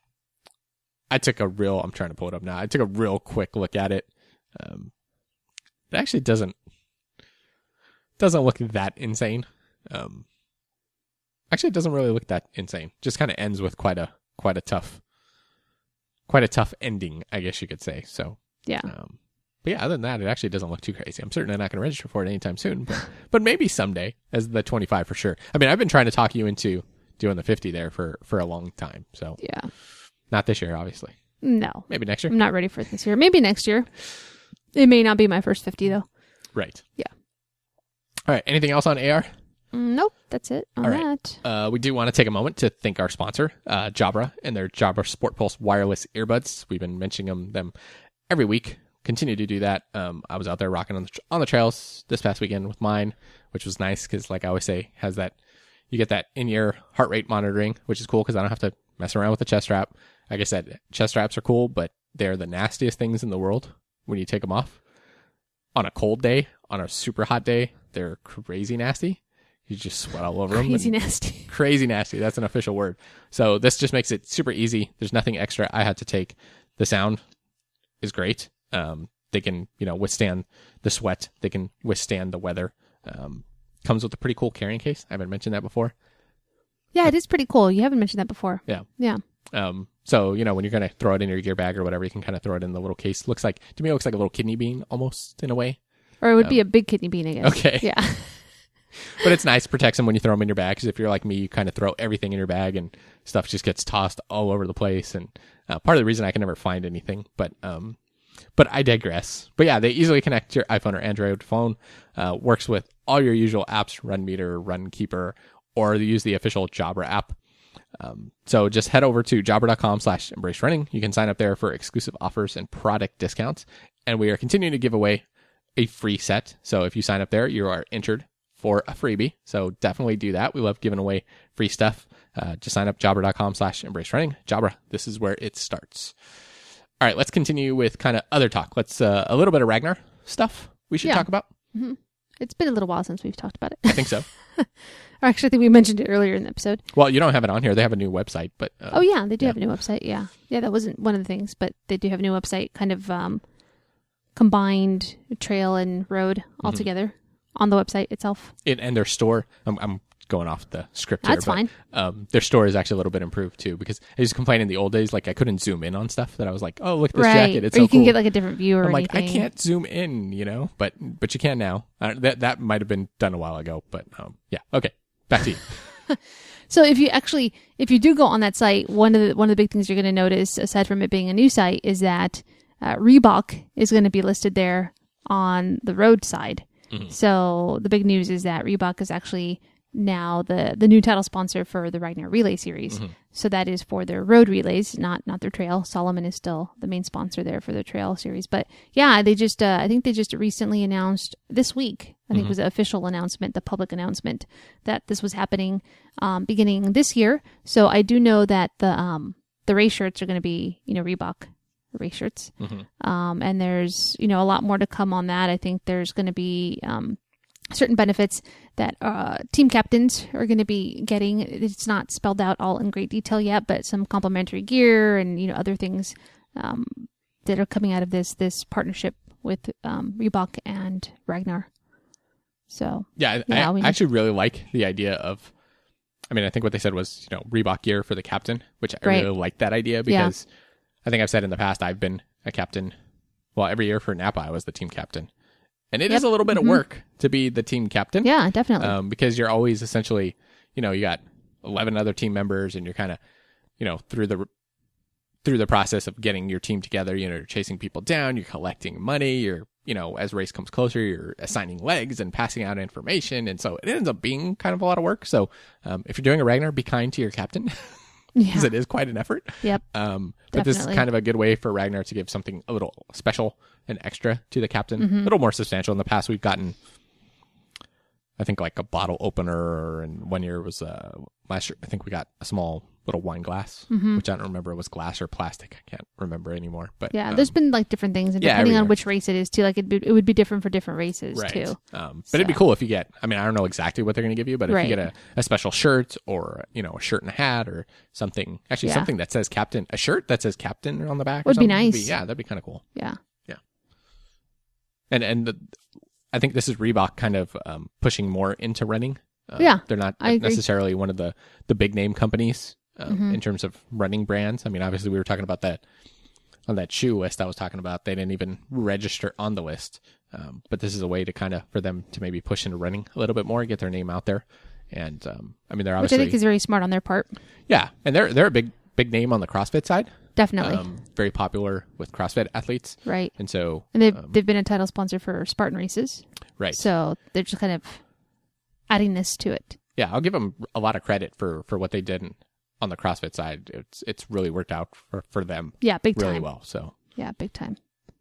A: I took a real, I'm trying to pull it up now. I took a real quick look at it. Um, it actually doesn't, doesn't look that insane. Um, actually, it doesn't really look that insane. Just kind of ends with quite a, quite a tough, quite a tough ending, I guess you could say. So,
B: Yeah.
A: um, but yeah, other than that, it actually doesn't look too crazy. I'm certainly not going to register for it anytime soon, but, but maybe someday as the twenty-five for sure. I mean, I've been trying to talk you into doing the fifty there for, for a long time. So
B: Yeah.
A: not this year, obviously.
B: No.
A: Maybe next year.
B: I'm not ready for it this year. Maybe next year. It may not be my first fifty, though.
A: Right.
B: Yeah.
A: All right. Anything else on A R?
B: Mm, Nope. That's it on
A: All right.
B: that.
A: Uh, we do want to take a moment to thank our sponsor, uh, Jabra, and their Jabra Sport Pulse wireless earbuds. We've been mentioning them, them every week. Continue to do that. Um, I was out there rocking on the, on the trails this past weekend with mine, which was nice because, like I always say, has that you get that in-ear heart rate monitoring, which is cool because I don't have to mess around with the chest strap. Like I said, chest straps are cool, but they're the nastiest things in the world when you take them off. On a cold day, on a super hot day, they're crazy nasty. You just sweat all over them.
B: Crazy nasty.
A: Crazy nasty. That's an official word. So this just makes it super easy. There's nothing extra I had to take. The sound is great. Um, they can, you know, withstand the sweat. They can withstand the weather. Um, comes with a pretty cool carrying case. I haven't mentioned that before.
B: Yeah, it is pretty cool. You haven't mentioned that before.
A: Yeah.
B: Yeah.
A: Um, so, you know, when you're going to throw it in your gear bag or whatever, you can kind of throw it in the little case. Looks like, to me, it looks like a little kidney bean almost in a way.
B: Or it would be a big kidney bean, I guess.
A: Okay.
B: Yeah.
A: But it's nice. Protects them when you throw them in your bag. Because if you're like me, you kind of throw everything in your bag and stuff just gets tossed all over the place. And uh, part of the reason I can never find anything. But um, but I digress. But yeah, they easily connect to your iPhone or Android phone. Uh, works with all your usual apps, Runmeter, Runkeeper, or they use the official Jabra app. Um, so just head over to jabra.com slash embrace running. You can sign up there for exclusive offers and product discounts. And we are continuing to give away a free set. So if you sign up there, you are entered for a freebie. So definitely do that. We love giving away free stuff. Uh, just sign up jabra.com slash embrace running. Jabra, this is where it starts. All right, let's continue with kind of other talk. Let's, uh, a little bit of Ragnar stuff we should
B: Yeah.
A: talk about.
B: Mm-hmm. It's been a little while since we've talked about it.
A: I think so.
B: Or actually, I think we mentioned it earlier in the episode.
A: Well, you don't have it on here. They have a new website, but uh,
B: Oh, yeah, they do
A: yeah.
B: have a new website. Yeah. Yeah, that wasn't one of the things, but they do have a new website, kind of um, combined trail and road all
A: Mm-hmm.
B: together on the website itself.
A: it, and their store. I'm, I'm going off the script
B: That's
A: here, but,
B: fine.
A: Um, their store is actually a little bit improved too, because I used to complain in the old days, like I couldn't zoom in on stuff that I was like, oh, look at this
B: Right.
A: jacket. It's
B: or
A: so
B: you can
A: cool.
B: get like a different view or
A: I'm like,
B: anything.
A: I can't zoom in, you know, but, but you can now. Uh, that, that might have been done a while ago, but, um, yeah. Okay. Back to you.
B: So if you actually, if you do go on that site, one of the one of the big things you're going to notice, aside from it being a new site, is that uh, Reebok is going to be listed there on the road side.
A: Mm-hmm.
B: So the big news is that Reebok is actually now the the new title sponsor for the Ragnar Relay Series.
A: Mm-hmm.
B: So that is for their road relays, not not their trail. Solomon is still the main sponsor there for their trail series. But yeah, they just uh, I think they just recently announced this week. I think
A: Mm-hmm.
B: it was the official announcement, the public announcement that this was happening um, beginning this year. So I do know that the um, the race shirts are going to be, you know, Reebok race shirts.
A: Mm-hmm.
B: Um, and there's, you know, a lot more to come on that. I think there's going to be um, certain benefits that uh, team captains are going to be getting. It's not spelled out all in great detail yet, but some complimentary gear and, you know, other things um, that are coming out of this this partnership with um, Reebok and Ragnar. So
A: Yeah, I,
B: Yeah,
A: I
B: we-
A: actually really like the idea of, I mean, I think what they said was, you know, Reebok gear for the captain, which I
B: Right.
A: really like that idea because I think I've said in the past, I've been a captain. Well, every year for Napa, I was the team captain. And it
B: Yep.
A: is a little bit
B: Mhm.
A: of work to be the team captain.
B: yeah, definitely.
A: Um, because you're always essentially, you know, you got eleven other team members and you're kind of, you know, through the, through the process of getting your team together, you know, you're chasing people down, you're collecting money, you're, you know, as race comes closer, you're assigning legs and passing out information. And so it ends up being kind of a lot of work. So, um, if you're doing a Ragnar, be kind to your captain because
B: yeah.
A: it is quite an effort.
B: Yep.
A: Um, but this is
B: Definitely.
A: kind of a good way for Ragnar to give something a little special and extra to the captain,
B: Mm-hmm.
A: a little more substantial. In the past, we've gotten, I think, like a bottle opener, and one year was uh, last year. I think we got a small little wine glass, which I don't remember it was glass or plastic. I can't remember anymore. But
B: Yeah,
A: um,
B: there's been like different things, and
A: yeah,
B: depending
A: every
B: on
A: year.
B: which race it is too, like it it would be different for different races
A: right.
B: too.
A: Um, but it'd be
B: So.
A: cool if you get. I mean, I don't know exactly what they're going to give you, but if
B: Right.
A: you get a, a special shirt or you know a shirt and a hat or something, actually
B: Yeah.
A: something that says captain, a shirt that says captain on the back or
B: Would be
A: something
B: nice.
A: yeah, that'd be kind of cool.
B: Yeah,
A: And and the, I think this is Reebok kind of um, pushing more into running. Uh,
B: Yeah,
A: they're not
B: I agree.
A: necessarily one of the, the big name companies um,
B: Mm-hmm.
A: in terms of running brands. I mean, obviously we were talking about that on that shoe list I was talking about. They didn't even register on the list, um, but this is a way to kind of for them to maybe push into running a little bit more, get their name out there. And um, I mean, they're
B: which I
A: obviously
B: think is very smart on their part.
A: yeah, and they're they're a big big name on the CrossFit side.
B: Definitely,
A: Um, very popular with CrossFit athletes,
B: right.
A: and so
B: And they've
A: um,
B: they've been a title sponsor for Spartan races,
A: right.
B: so they're just kind of adding this to it.
A: Yeah, I'll give them a lot of credit for, for what they did in- on the CrossFit side. It's it's really worked out for, for them
B: Yeah, big time.
A: really well. So,
B: Yeah, big time.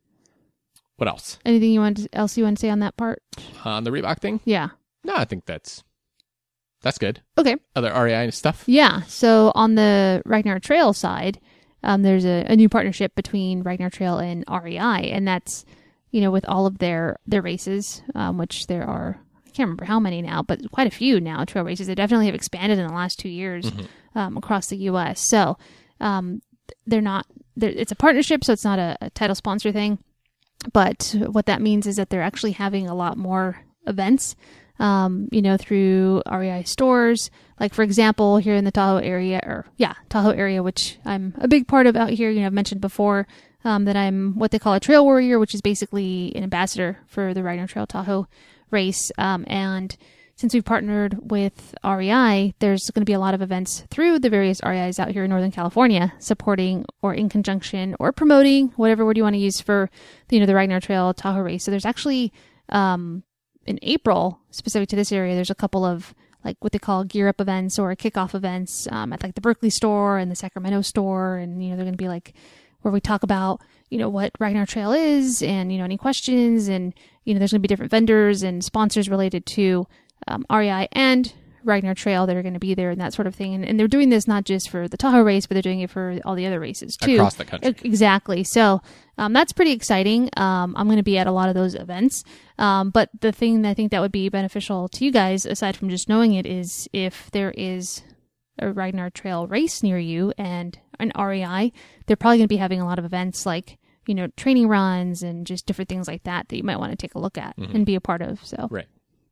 A: what else
B: Anything you want to, else you want to say on that part?
A: uh, on the Reebok thing?
B: Yeah.
A: No, I think that's that's good.
B: Okay.
A: Other R E I stuff.
B: Yeah. So on the Ragnar Trail side, um, there's a, a new partnership between Ragnar Trail and R E I, and that's, you know, with all of their their races, um, which there are, I can't remember how many now, but quite a few now trail races. They definitely have expanded in the last two years um, across the U S. So um, they're not. They're, it's a partnership, so it's not a, a title sponsor thing. But what that means is that they're actually having a lot more events, um, you know, through R E I stores. Like, for example, here in the Tahoe area, or yeah, Tahoe area, which I'm a big part of out here. You know, I've mentioned before um, that I'm what they call a trail warrior, which is basically an ambassador for the Ragnar Trail Tahoe race. Um, and since we've partnered with R E I, there's going to be a lot of events through the various R E Is out here in Northern California supporting or in conjunction or promoting, whatever word you want to use for, you know, the Ragnar Trail Tahoe race. So there's actually, um, in April, specific to this area, there's a couple of like what they call gear up events or kickoff events um, at like the Berkeley store and the Sacramento store. And, you know, they're going to be like where we talk about, you know, what Ragnar Trail is and, you know, any questions. And, you know, there's going to be different vendors and sponsors related to um, R E I and Ragnar Trail that are going to be there and that sort of thing. And, and they're doing this not just for the Tahoe race, but they're doing it for all the other races too.
A: Across the country.
B: E- Exactly. So um, that's pretty exciting. Um, I'm going to be at a lot of those events. Um, but the thing that I think that would be beneficial to you guys, aside from just knowing it, is if there is a Ragnar Trail race near you and an R E I, they're probably going to be having a lot of events like, you know, training runs and just different things like that that you might want to take a look at
A: Mhm.
B: and be a part of. So
A: Right.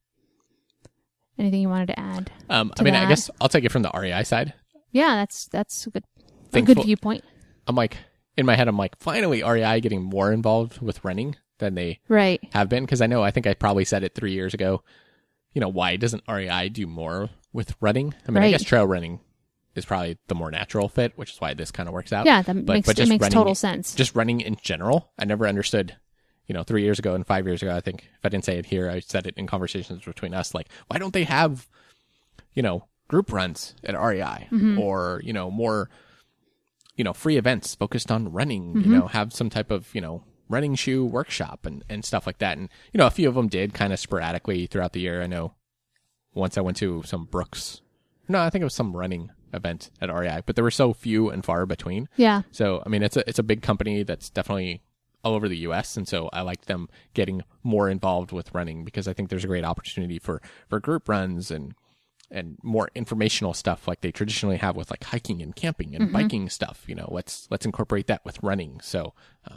B: anything you wanted to add?
A: Um, I
B: to
A: mean, I
B: that.
A: guess I'll take it from the R E I side.
B: Yeah, that's that's a good a
A: Thankful-
B: good viewpoint.
A: I'm like, in my head, I'm like, finally, R E I getting more involved with running than they
B: Right.
A: have been. Because I know, I think I probably said it three years ago. You know, why doesn't R E I do more with running? I mean, I
B: Right.
A: guess trail running is probably the more natural fit, which is why this kind of works out.
B: Yeah, that
A: But-
B: makes
A: but
B: it
A: just
B: makes
A: running-
B: total sense.
A: Just running in general, I never understood. You know, three years ago and five years ago, I think if I didn't say it here, I said it in conversations between us. Like, why don't they have, you know, group runs at R E I
B: Mm-hmm.
A: or you know more, you know, free events focused on running?
B: Mm-hmm.
A: You know, have some type of you know running shoe workshop and and stuff like that. And you know, a few of them did kind of sporadically throughout the year. I know once I went to some Brooks. No, I think it was some running event at R E I, but there were so few and far between.
B: Yeah.
A: So, I mean, it's a it's a big company that's definitely all over the U S, and so I like them getting more involved with running because I think there's a great opportunity for, for group runs and and more informational stuff like they traditionally have with like hiking and camping and biking stuff. You know, let's let's incorporate that with running. So, um,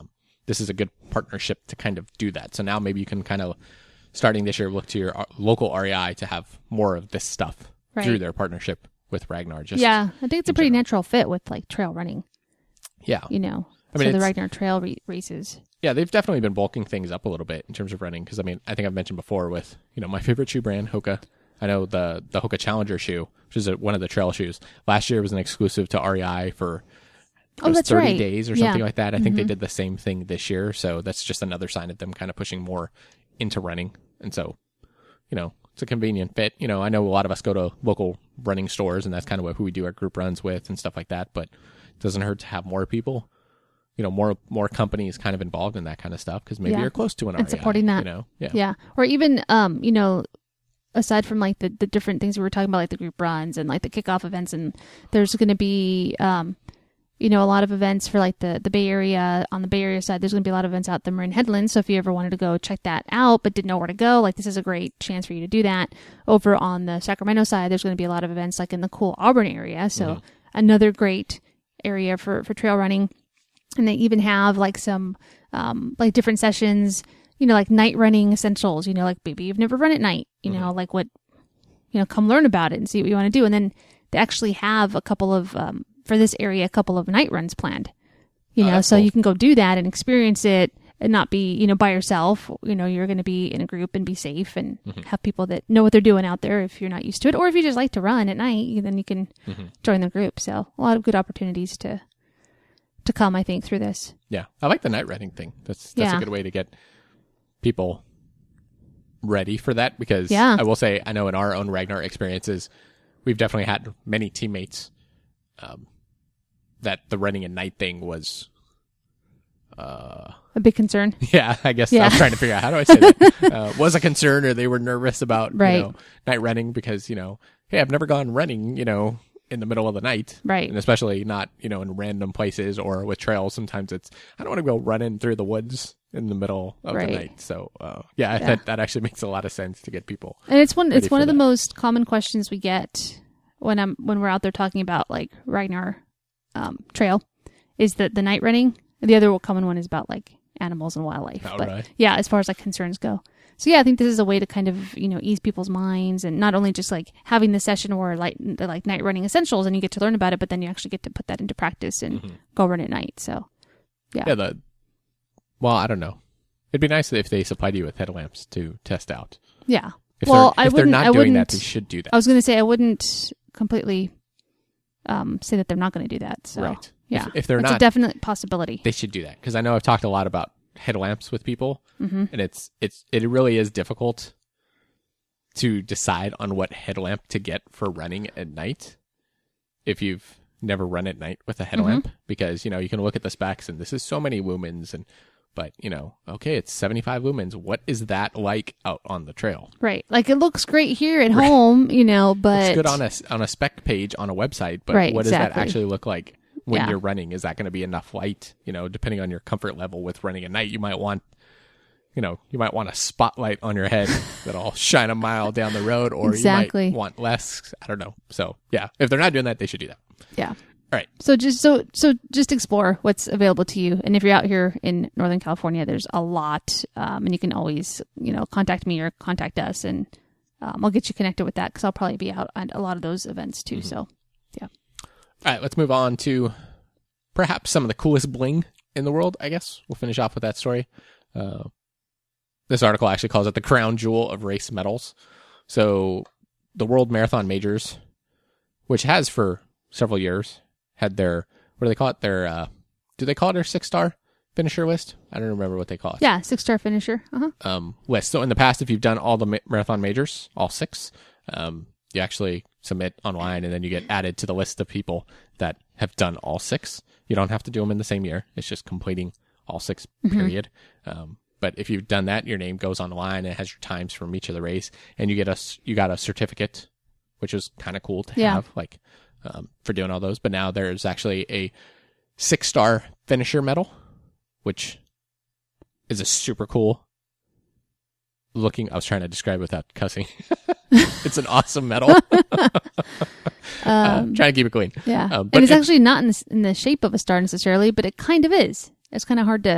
A: this is a good partnership to kind of do that. So now maybe you can kind of, starting this year, look to your uh, local R E I to have more of this stuff
B: Right.
A: through their partnership with Ragnar. Just
B: yeah, I think it's a pretty
A: general.
B: natural fit with like trail running,
A: Yeah.
B: you know.
A: I mean,
B: so the
A: it's-
B: Ragnar trail re- races.
A: Yeah, they've definitely been bulking things up a little bit in terms of running. Because I mean, I think I've mentioned before with you know my favorite shoe brand, Hoka. I know the the Hoka Challenger shoe, which is a, one of the trail shoes. Last year was an exclusive to R E I for it
B: Oh,
A: was
B: that's
A: thirty
B: right.
A: days or
B: Yeah.
A: something like that. I think they did the same thing this year. So that's just another sign of them kind of pushing more into running. And so, you know, it's a convenient fit. You know, I know a lot of us go to local running stores, and that's kind of what, who we do our group runs with and stuff like that. But it doesn't hurt to have more people. You know, more more companies kind of involved in that kind of stuff because maybe
B: Yeah.
A: you're close to an
B: And
A: R E I,
B: supporting that.
A: You know, yeah,
B: Yeah. Or even, um, you know, aside from like the, the different things we were talking about, like the group runs and like the kickoff events, and there's going to be, um, you know, a lot of events for like the, the Bay Area. On the Bay Area side, there's going to be a lot of events out at the Marin Headlands. So if you ever wanted to go check that out, but didn't know where to go, like this is a great chance for you to do that. Over on the Sacramento side, there's going to be a lot of events like in the cool Auburn area. So
A: Mm-hmm.
B: another great area for, for trail running. And they even have like some, um, like different sessions, you know, like night running essentials, you know, like maybe you've never run at night, you know, like what, you know, come learn about it and see what you want to do. And then they actually have a couple of, um, for this area, a couple of night runs planned, you
A: Oh,
B: know,
A: that's
B: so
A: cool.
B: you can go do that and experience it and not be, you know, by yourself. You know, you're going to be in a group and be safe and have people that know what they're doing out there if you're not used to it. Or if you just like to run at night, then you can join the group. So a lot of good opportunities to, to come, I think, through this.
A: yeah. I like the night running thing. That's that's
B: Yeah.
A: a good way to get people ready for that because
B: Yeah.
A: I will say I know in our own Ragnar experiences, we've definitely had many teammates um, that the running at night thing was. Uh,
B: A big concern.
A: yeah, I guess
B: Yeah.
A: I was trying to figure out how do I say that uh, was a concern or they were nervous about
B: Right.
A: you know night running because you know hey I've never gone running you know in the middle of the night
B: Right.
A: and especially not you know in random places or with trails. Sometimes it's I don't want to go running through the woods in the middle of
B: Right.
A: the night. So uh, yeah, I
B: Yeah.
A: That, that actually makes a lot of sense to get people.
B: And it's one
A: ready
B: it's one
A: for
B: of the
A: that.
B: most common questions we get when I'm when we're out there talking about like Ragnar um, trail is that the night running. The other common one is about like animals and wildlife.
A: Oh,
B: but
A: really?
B: yeah, as far as like concerns go. So yeah, I think this is a way to kind of, you know, ease people's minds and not only just like having the session or like the like night running essentials and you get to learn about it, but then you actually get to put that into practice and
A: Mm-hmm.
B: go run at night. So yeah.
A: Yeah, the well, I don't know. It'd be nice if they supplied you with headlamps to test out.
B: Yeah.
A: If
B: well,
A: they're,
B: I
A: if they're
B: wouldn't
A: not
B: I
A: doing that,
B: wouldn't
A: they should do that.
B: I was going to say I wouldn't completely um, say that they're not going to do that. So
A: Right.
B: yeah,
A: If- if they're
B: it's
A: not-
B: a definite possibility.
A: They should do that because I know I've talked a lot about headlamps with people,
B: Mm-hmm.
A: and it's it's it really is difficult to decide on what headlamp to get for running at night if you've never run at night with a headlamp because you know you can look at the specs and this is so many lumens and but you know okay it's seventy-five lumens. What is that like out on the trail?
B: Right. Like it looks great here at home, you know, but
A: It's good on a on a spec page on a website, but
B: Right,
A: what does that
B: exactly.
A: actually look like when
B: Yeah.
A: you're running? Is that going to be enough light? You know, depending on your comfort level with running at night, you might want, you know, you might want a spotlight on your head that'll shine a mile down the road, or
B: Exactly.
A: you might want less. I don't know. So yeah, if they're not doing that, they should do that.
B: yeah.
A: All right.
B: So just so so just explore what's available to you, and if you're out here in Northern California, there's a lot, um, and you can always you know contact me or contact us, and um, I'll get you connected with that because I'll probably be out at a lot of those events too. So yeah,
A: All right. Let's move on to perhaps some of the coolest bling in the world. I guess we'll finish off with that story. Uh, this article actually calls it the crown jewel of race medals. So the World Marathon Majors, which has for several years had their, what do they call it? Their, uh, do they call it their six star finisher list? I don't remember what they call it.
B: yeah, six star finisher. Uh-huh.
A: Um, list. So in the past, if you've done all the ma- marathon majors, all six, um, you actually submit online and then you get added to the list of people that have done all six. You don't have to do them in the same year. It's just completing all six, period. Um, but if you've done that, your name goes on the line and it has your times from each of the race, and you get a s- you got a certificate, which is kind of cool to
B: Yeah.
A: have, like um, for doing all those. But now there's actually a six star finisher medal, which is a super cool looking. I was trying to describe it without cussing. It's an awesome medal. uh, trying to keep it clean.
B: Yeah,
A: Um, but
B: and it's
A: it-
B: actually not in the, in the shape of a star necessarily, but it kind of is. It's kind of hard to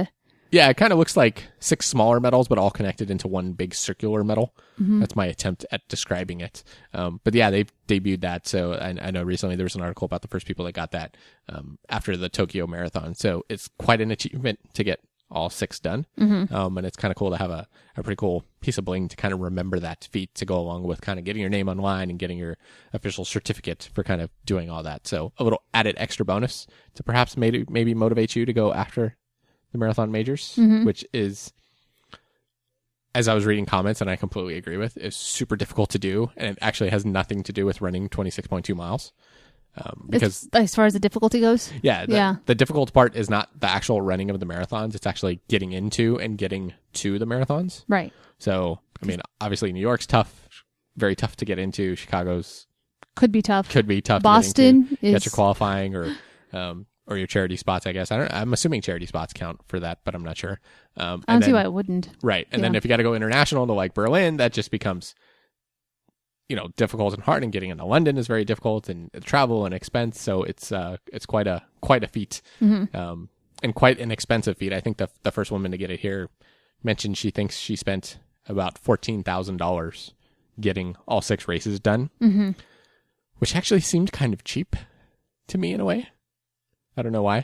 A: Yeah, it kind of looks like six smaller medals, but all connected into one big circular medal. Mm-hmm. That's my attempt at describing it. Um, but yeah, they've debuted that. So I, I know recently there was an article about the first people that got that um, after the Tokyo Marathon. So it's quite an achievement to get all six done. Mm-hmm. Um, and it's kind of cool to have a, a pretty cool piece of bling to kind of remember that feat to go along with kind of getting your name online and getting your official certificate for kind of doing all that. So a little added extra bonus to perhaps maybe, maybe motivate you to go after the marathon majors, mm-hmm. which is, as I was reading comments, and I completely agree with, is super difficult to do. And it actually has nothing to do with running twenty-six point two miles. Um, because
B: it's, as far as the difficulty goes,
A: yeah, the,
B: yeah,
A: the difficult part is not the actual running of the marathons. It's actually getting into and getting to the marathons.
B: Right.
A: So, I mean, obviously New York's tough, very tough to get into. Chicago's
B: could be tough.
A: Could be tough.
B: Boston
A: to get, into.
B: is...
A: get your qualifying or, um, or your charity spots, I guess. I don't, I'm assuming charity spots count for that, but I'm not sure. Um,
B: I don't see why it wouldn't.
A: Right. And
B: yeah.
A: then if you got to go international to like Berlin, that just becomes, you know, difficult and hard, and getting into London is very difficult, and travel and expense. So it's, uh, it's quite a, quite a feat, mm-hmm. um, and quite an expensive feat. I think the, the first woman to get it here mentioned she thinks she spent about fourteen thousand dollars getting all six races done, mm-hmm. which actually seemed kind of cheap to me in a way. I don't know why.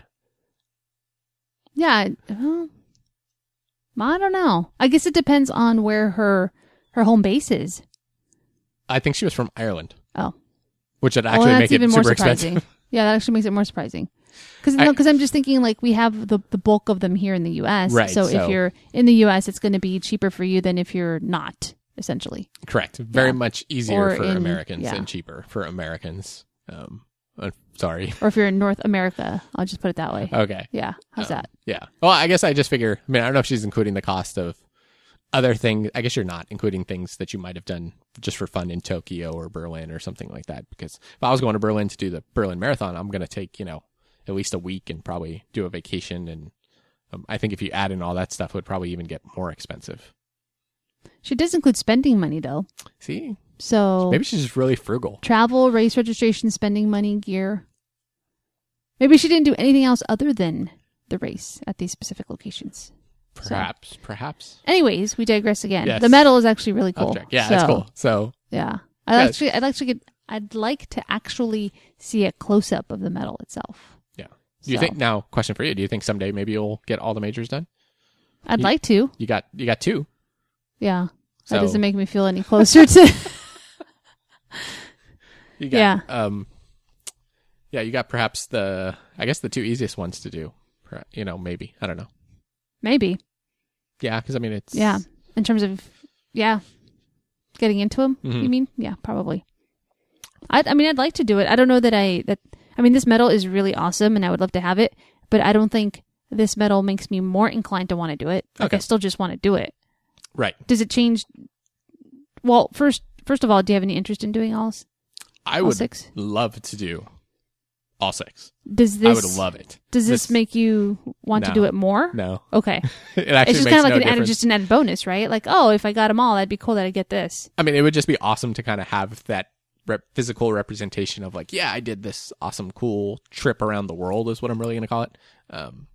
B: Yeah, well, I don't know. I guess it depends on where her her home base is.
A: I think she was from Ireland.
B: Oh,
A: which would actually
B: well,
A: make it
B: even
A: super
B: more surprising.
A: expensive.
B: Yeah, that actually makes it more surprising. Because no, because I'm just thinking like we have the the bulk of them here in the U S.
A: Right.
B: So,
A: so
B: if you're in the U S, it's going to be cheaper for you than if you're not. Essentially,
A: correct. Very
B: yeah.
A: much easier
B: or
A: for
B: in,
A: Americans
B: yeah.
A: and cheaper for Americans. Um, I'm sorry.
B: Or if you're in North America, I'll just put it that way.
A: Okay.
B: Yeah. How's
A: um,
B: that?
A: Yeah. Well, I guess I just figure, I mean, I don't know if she's including the cost of other things. I guess you're not including things that you might have done just for fun in Tokyo or Berlin or something like that. Because if I was going to Berlin to do the Berlin Marathon, I'm going to take, you know, at least a week and probably do a vacation. And um, I think if you add in all that stuff, it would probably even get more expensive.
B: She does include spending money, though.
A: See?
B: So
A: maybe she's just really frugal.
B: Travel, race registration, spending money, gear. Maybe she didn't do anything else other than the race at these specific locations.
A: Perhaps,
B: so.
A: perhaps.
B: Anyways, we digress again.
A: Yes.
B: The medal is actually really cool.
A: Object. Yeah,
B: so,
A: that's cool. So
B: yeah, I
A: yeah.
B: actually, I'd actually get, I'd like to actually see a close up of the medal itself.
A: Yeah. Do you
B: so.
A: think now? Question for you: do you think someday maybe you'll get all the majors done?
B: I'd
A: you,
B: like to.
A: You got, you got two.
B: Yeah.
A: So,
B: that doesn't make me feel any closer to.
A: you got, yeah. Um. Yeah, you got perhaps the, I guess the two easiest ones to do. You know, maybe I don't know.
B: Maybe.
A: Yeah, because I mean it's.
B: Yeah, in terms of, yeah, getting into them.
A: Mm-hmm.
B: You mean? Yeah, probably. I, I mean, I'd like to do it. I don't know that I that. I mean, this medal is really awesome, and I would love to have it. But I don't think this medal makes me more inclined to want to do it. Like,
A: okay.
B: I still just want to do it.
A: Right.
B: Does it change? Well, first, first of all, do you have any interest in doing all?
A: I
B: all
A: would
B: six?
A: love to do all six.
B: Does this?
A: I would love it.
B: Does this,
A: this
B: make you want
A: no,
B: to do it more?
A: No.
B: Okay.
A: It actually
B: it's just
A: makes
B: kind of like
A: no
B: an
A: difference.
B: added, just an added bonus, right? Like, oh, if I got them all, that'd be cool that I get this.
A: I mean, it would just be awesome to kind of have that rep- physical representation of like, yeah, I did this awesome, cool trip around the world is what I'm really going to call it. Um,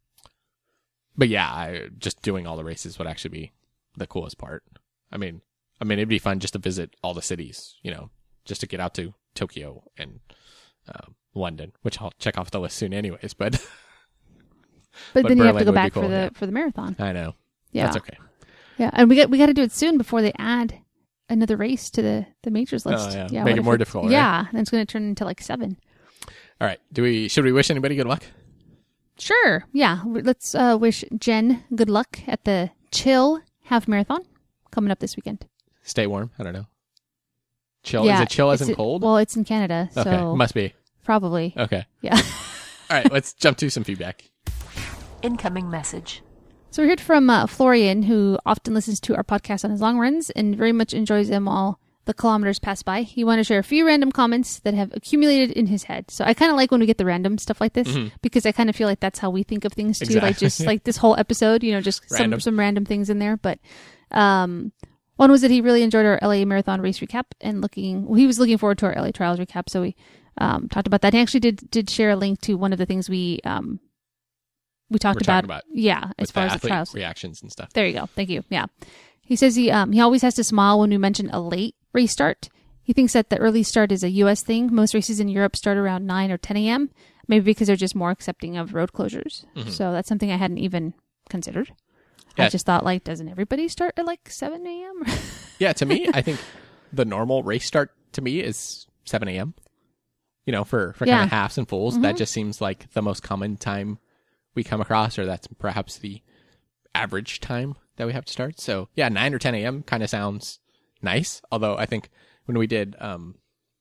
A: but yeah, I, just doing all the races would actually be the coolest part. I mean, I mean, it'd be fun just to visit all the cities, you know, just to get out to Tokyo and um, London, which I'll check off the list soon, anyways. But
B: but,
A: but
B: then you have to
A: Berlin
B: go
A: would be
B: back
A: cool,
B: for the
A: yeah.
B: for the marathon.
A: I know.
B: Yeah,
A: that's okay.
B: Yeah, and we got we got to do it soon before they add another race to the the majors list.
A: Oh, yeah.
B: yeah
A: Make it more
B: it,
A: difficult. Right?
B: Yeah, and it's going to turn into like seven.
A: All right. Do we? Should we wish anybody good luck?
B: Sure. Yeah. Let's uh, wish Jen good luck at the Chill Half Marathon coming up this weekend.
A: Stay warm. I don't know. Chill.
B: Yeah,
A: Is it chill as in
B: it,
A: cold?
B: Well, it's in Canada, so
A: okay. Must be.
B: Probably.
A: Okay.
B: Yeah.
A: All right. Let's jump to some feedback.
C: Incoming message.
B: So we heard from uh, Florian, who often listens to our podcast on his long runs and very much enjoys them all the kilometers pass by. He wanted to share a few random comments that have accumulated in his head. So I kind of like when we get the random stuff like this mm-hmm. because I kind of feel like that's how we think of things too.
A: Exactly.
B: Like just like this whole episode, you know, just
A: random.
B: some some random things in there. But um, one was that he really enjoyed our L A Marathon race recap and looking. Well, he was looking forward to our L A Trials recap. So we um, talked about that. He actually did did share a link to one of the things we um, we talked
A: We're
B: about,
A: talking about
B: yeah, as
A: with
B: far
A: the
B: as the
A: athlete
B: trials.
A: reactions and stuff.
B: There you go. Thank you. Yeah. He says he um, he always has to smile when we mention a late race start. He thinks that the early start is a U S thing. Most races in Europe start around nine or ten a.m., maybe because they're just more accepting of road closures.
A: Mm-hmm.
B: So that's something I hadn't even considered.
A: Yeah.
B: I just thought, like, doesn't everybody start at like seven a.m.?
A: Yeah, to me, I think the normal race start to me is seven a.m. You know, for, for
B: Yeah.
A: kind of halves and fulls,
B: Mm-hmm.
A: that just seems like the most common time we come across, or that's perhaps the average time that we have to start. So yeah, nine or ten a.m. kind of sounds nice. Although I think when we did, um,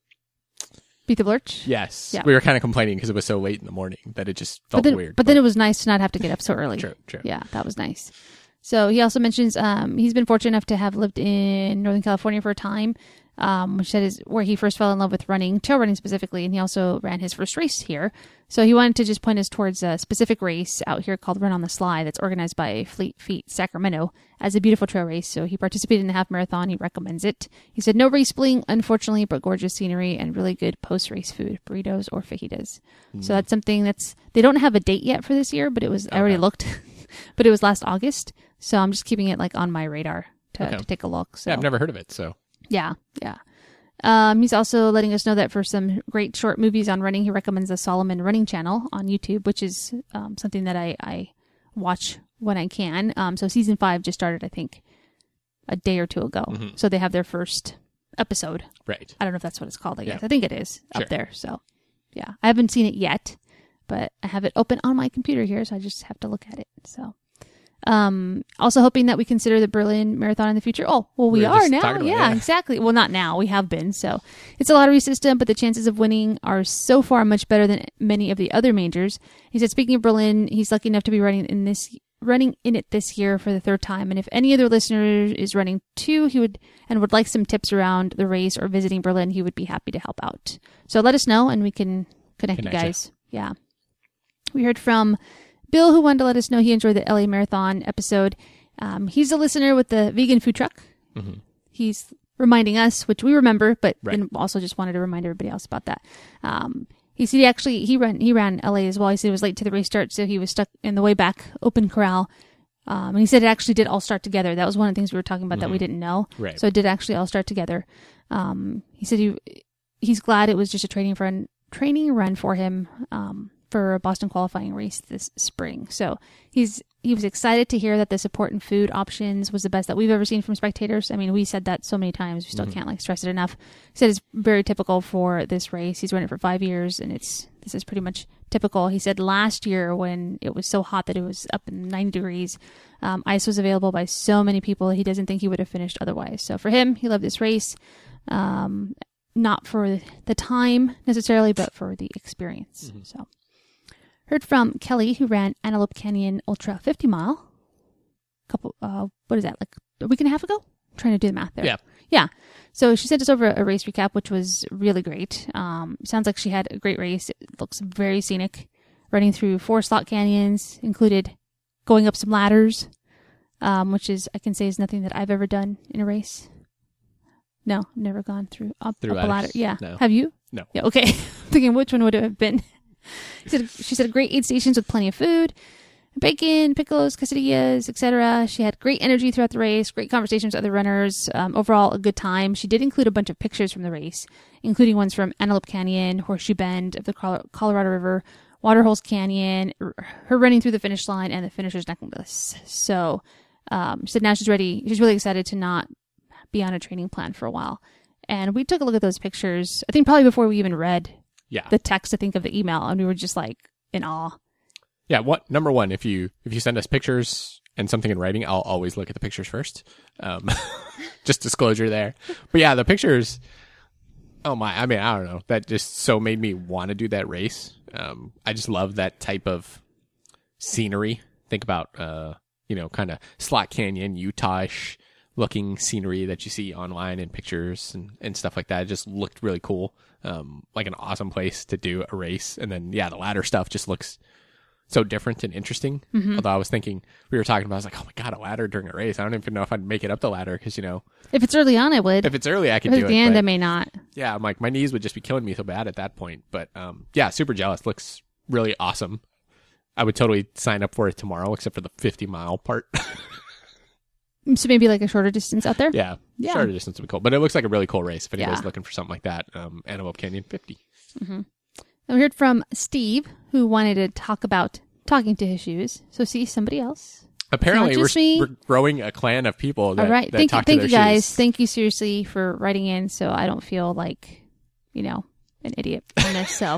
B: Beat the Blurch?
A: yes,
B: Yeah.
A: we were kind of complaining because it was so late in the morning that it just felt
B: But then,
A: weird.
B: but then it was nice to not have to get up so early.
A: True, true.
B: Yeah, that was nice. So he also mentions um, he's been fortunate enough to have lived in Northern California for a time, um, which that is where he first fell in love with running, trail running specifically, and he also ran his first race here. So he wanted to just point us towards a specific race out here called Run on the Sly that's organized by Fleet Feet Sacramento as a beautiful trail race. So he participated in the half marathon. He recommends it. He said no race bling, unfortunately, but gorgeous scenery and really good post-race food, burritos or fajitas.
A: Mm.
B: So that's something that's, they don't have a date yet for this year, but it was, I already
A: Okay.
B: looked, but it was last August. So I'm just keeping it like on my radar to,
A: Okay.
B: to take a look. So
A: Yeah, I've never heard of it, so
B: yeah, yeah. Um, he's also letting us know that for some great short movies on running, he recommends the Solomon Running Channel on YouTube, which is um, something that I, I watch when I can. Um, so season five just started, I think, a day or two ago.
A: Mhm.
B: So they have their first episode.
A: right.
B: I don't know if that's what it's called, I guess.
A: Yeah.
B: I think it is
A: Sure.
B: up there. So yeah, I haven't seen it yet, but I have it open on my computer here, so I just have to look at it. So. Um, also hoping that we consider the Berlin Marathon in the future. Oh, well, we,
A: We were
B: are
A: just
B: now.
A: talking about it,
B: Yeah,
A: yeah.
B: exactly. Well, not now. We have been. So it's a lottery system, but the chances of winning are so far much better than many of the other majors. He said, speaking of Berlin, he's lucky enough to be running in this, running in it this year for the third time. And if any other listener is running too, he would, and would like some tips around the race or visiting Berlin, he would be happy to help out. So let us know and we can connect,
A: Connect
B: you
A: you.
B: guys. Yeah. We heard from Bill, who wanted to let us know he enjoyed the L A Marathon episode. Um, he's a listener with the vegan food truck.
A: Mhm.
B: He's reminding us, which we remember, but
A: Right.
B: then also just wanted to remind everybody else about that. Um, he said he actually he ran he ran L A as well. He said he was late to the race start, so he was stuck in the way back open corral. Um, and he said it actually did all start together. That was one of the things we were talking about that we didn't know.
A: Right.
B: So it did actually all start together. Um, he said he he's glad it was just a training run training run for him um, for a Boston qualifying race this spring. So he's he was excited to hear that the support and food options was the best that we've ever seen from spectators. I mean, we said that so many times. We still can't like stress it enough. He said it's very typical for this race. He's run it for five years, and it's this is pretty much typical. He said last year when it was so hot that it was up in ninety degrees, um, ice was available by so many people. He doesn't think he would have finished otherwise. So for him, he loved this race. Um, not for the time necessarily, but for the experience.
A: Mm-hmm.
B: So, heard from Kelly, who ran Antelope Canyon Ultra fifty mile. Couple, uh, what is that? Like a week and a half ago? I'm trying to do the math there.
A: Yeah.
B: Yeah. So she sent us over a race recap, which was really great. Um, sounds like she had a great race. It looks very scenic. Running through four slot canyons, included going up some ladders, um, which is I can say is nothing that I've ever done in a race. No, I've never gone through up,
A: Through
B: up a ladder.
A: ladders?
B: Yeah.
A: No.
B: Have you?
A: No.
B: Yeah. Okay. Thinking which one would it have been? She said, she said great aid stations with plenty of food, bacon, pickles, quesadillas, et cetera. She had great energy throughout the race, great conversations with other runners. Um, overall, a good time. She did include a bunch of pictures from the race, including ones from Antelope Canyon, Horseshoe Bend of the Col- Colorado River, Waterholes Canyon, r- her running through the finish line, and the finisher's necklace. So um, she said now she's ready. She's really excited to not be on a training plan for a while. And we took a look at those pictures, I think probably before we even read
A: Yeah.
B: the text, I think, of the email, and we were just like in awe.
A: Yeah, what number one, if you if you send us pictures and something in writing, I'll always look at the pictures first. Um, just disclosure there. But yeah, the pictures, oh my, I mean, I don't know. That just so made me want to do that race. Um, I just love that type of scenery. Think about, uh, you know, kind of Slot Canyon, Utah-ish looking scenery that you see online in pictures and, and stuff like that. It just looked really cool. Um, like an awesome place to do a race. And then, yeah, the ladder stuff just looks so different and interesting.
B: Mm-hmm.
A: Although I was thinking, we were talking about, I was like, oh my God, a ladder during a race. I don't even know if I'd make it up the ladder because, you know,
B: If it's early on, I would.
A: if it's early, I could
B: If
A: do
B: at the
A: it.
B: end,
A: but
B: I may not.
A: yeah, I'm like, my knees would just be killing me so bad at that point. But um, yeah, super jealous. Looks really awesome. I would totally sign up for it tomorrow, except for the fifty mile part.
B: So maybe like a shorter distance out there?
A: yeah,
B: Yeah.
A: shorter distance would be cool. But it looks like a really cool race. If anybody's
B: Yeah.
A: looking for something like that, um, Antelope Canyon fifty.
B: And we heard from Steve, who wanted to talk about talking to his shoes. So see, somebody else.
A: Apparently,
B: Not
A: we're,
B: just me.
A: we're growing a clan of people that,
B: All right.
A: that
B: Thank you,
A: talk to
B: thank
A: their
B: you guys.
A: shoes.
B: Thank you seriously for writing in so I don't feel like, you know, an idiot on this. So,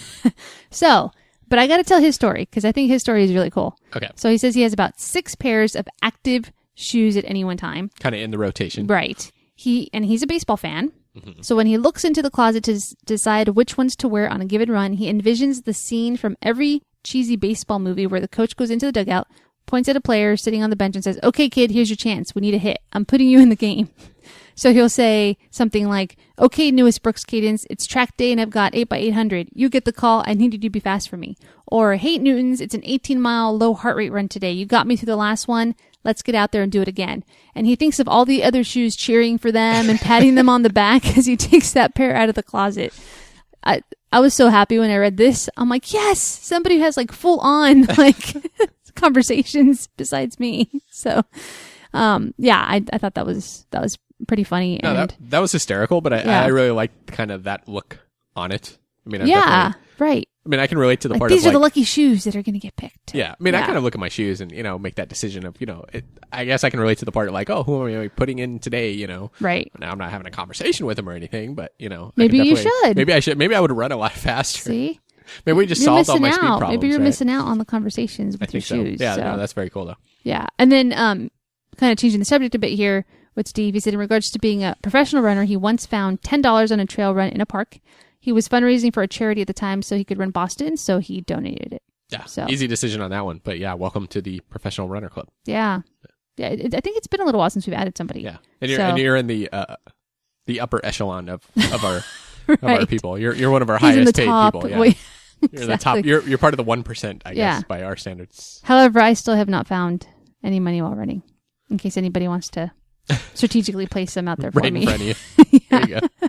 B: so, but I got to tell his story because I think his story is really cool.
A: Okay,
B: So he says he has about six pairs of active shoes at any one time.
A: kind of in the rotation.
B: Right. He and he's a baseball fan. So when he looks into the closet to s- decide which ones to wear on a given run, he envisions the scene from every cheesy baseball movie where the coach goes into the dugout, points at a player sitting on the bench and says, "Okay, kid, here's your chance. We need a hit. I'm putting you in the game." So he'll say something like, "Okay, newest Brooks Cadence, it's track day and I've got eight by eight hundred. You get the call. I need you to be fast for me." Or, "Hey, Newtons, it's an eighteen mile low heart rate run today. You got me through the last one. Let's get out there and do it again." And he thinks of all the other shoes cheering for them and patting them on the back as he takes that pair out of the closet. I I was so happy when I read this. I'm like, yes, somebody who has like full on like conversations besides me. So, um, yeah, I I thought that was that was pretty funny.
A: No,
B: and
A: that, that was hysterical, but I,
B: Yeah.
A: I really liked kind of that look on it. I mean, I'm
B: yeah,
A: definitely-
B: right.
A: I mean, I can relate to the
B: Like
A: part
B: these
A: of
B: are the
A: like,
B: lucky shoes that are going to get picked.
A: yeah. I mean, I
B: Yeah.
A: kind of look at my shoes and, you know, make that decision of, you know, it, I guess I can relate to the part of like, oh, who am I putting in today? You know,
B: Right.
A: now I'm not having a conversation with them or anything, but you know, I
B: Maybe
A: can
B: you
A: definitely-
B: should.
A: Maybe I should. Maybe I would run a lot faster.
B: See,
A: Maybe we just
B: you're
A: solved all
B: missing
A: my speed
B: out.
A: problems.
B: Maybe you're
A: right?
B: missing out on the conversations
A: I
B: with your
A: think so.
B: shoes.
A: Yeah,
B: so.
A: no, that's very cool though.
B: Yeah. And then, um, kind of changing the subject a bit here with Steve, he said in regards to being a professional runner, he once found ten dollars on a trail run in a park. He was fundraising for a charity at the time so he could run Boston, so he donated it.
A: Yeah,
B: So-
A: easy decision on that one. But yeah, welcome to the Professional Runner Club.
B: Yeah. Yeah. It, I think it's been a little while since we've added somebody.
A: Yeah, and you're
B: So-
A: and you're in the uh, the upper echelon of of our of our
B: Right.
A: people. You're you're one of our
B: He's in
A: highest
B: the
A: paid
B: top.
A: people. Yeah,
B: Wait,
A: you're the
B: exactly.
A: top. You're you're part of the one percent, I guess,
B: Yeah.
A: by our standards.
B: However, I still have not found any money while running, in case anybody wants to strategically place them out there for
A: Right
B: me.
A: in front of you. There you go.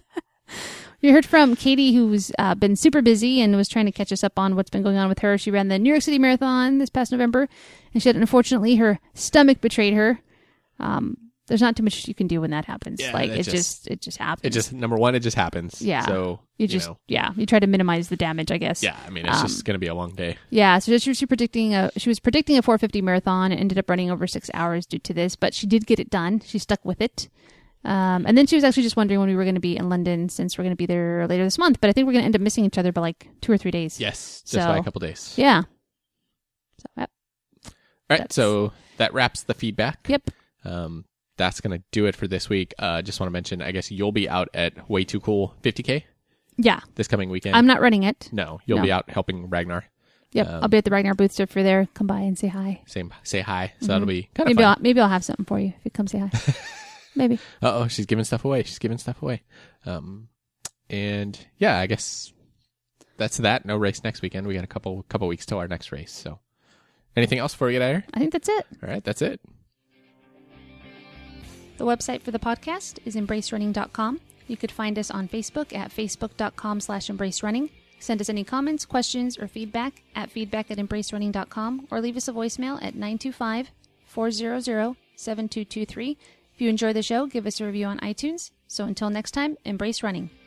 B: We heard from Katie, who's uh, been super busy and was trying to catch us up on what's been going on with her. She ran the New York City Marathon this past November, and she had, unfortunately, her stomach betrayed her. Um, there's not too much you can do when that happens.
A: Yeah,
B: like
A: that
B: it
A: just-
B: just, it just happens.
A: It just number one, it just happens.
B: Yeah.
A: So
B: you just
A: know,
B: yeah, you try to minimize the damage, I guess.
A: yeah. I mean, it's
B: Um,
A: just gonna be a long day.
B: Yeah, so she was predicting a she was predicting a four fifty marathon and ended up running over six hours due to this, but she did get it done. She stuck with it. Um, and then she was actually just wondering when we were going to be in London since we're going to be there later this month. But I think we're going to end up missing each other by like two or three days.
A: Yes, just
B: So-
A: by a couple days.
B: Yeah. So, yep.
A: All right,
B: That's-
A: so that wraps the feedback.
B: Yep.
A: Um, that's gonna do it for this week. Uh, just want to mention, I guess you'll be out at Way Too Cool fifty K
B: Yeah.
A: this coming weekend.
B: I'm not running it.
A: No, you'll
B: No.
A: be out helping Ragnar.
B: Yep.
A: Um,
B: I'll be at the Ragnar booth. So if you're there, come by and say hi.
A: Same, say hi. So that'll be kind of
B: Mm-hmm. Maybe
A: fun.
B: I'll maybe I'll have something for you if you come say hi. Maybe.
A: Uh oh, she's giving stuff away. She's giving stuff away. Um, and yeah, I guess that's that. No race next weekend. We got a couple couple weeks till our next race. So, anything else before we get out of here?
B: I think that's it.
A: All right, that's it.
B: The website for the podcast is embrace running dot com. You could find us on Facebook at facebook dot com slash embrace running. Send us any comments, questions, or feedback at feedback at embrace running dot com or leave us a voicemail at nine two five, four hundred, seven two two three. If you enjoy the show, give us a review on iTunes. So until next time, embrace running.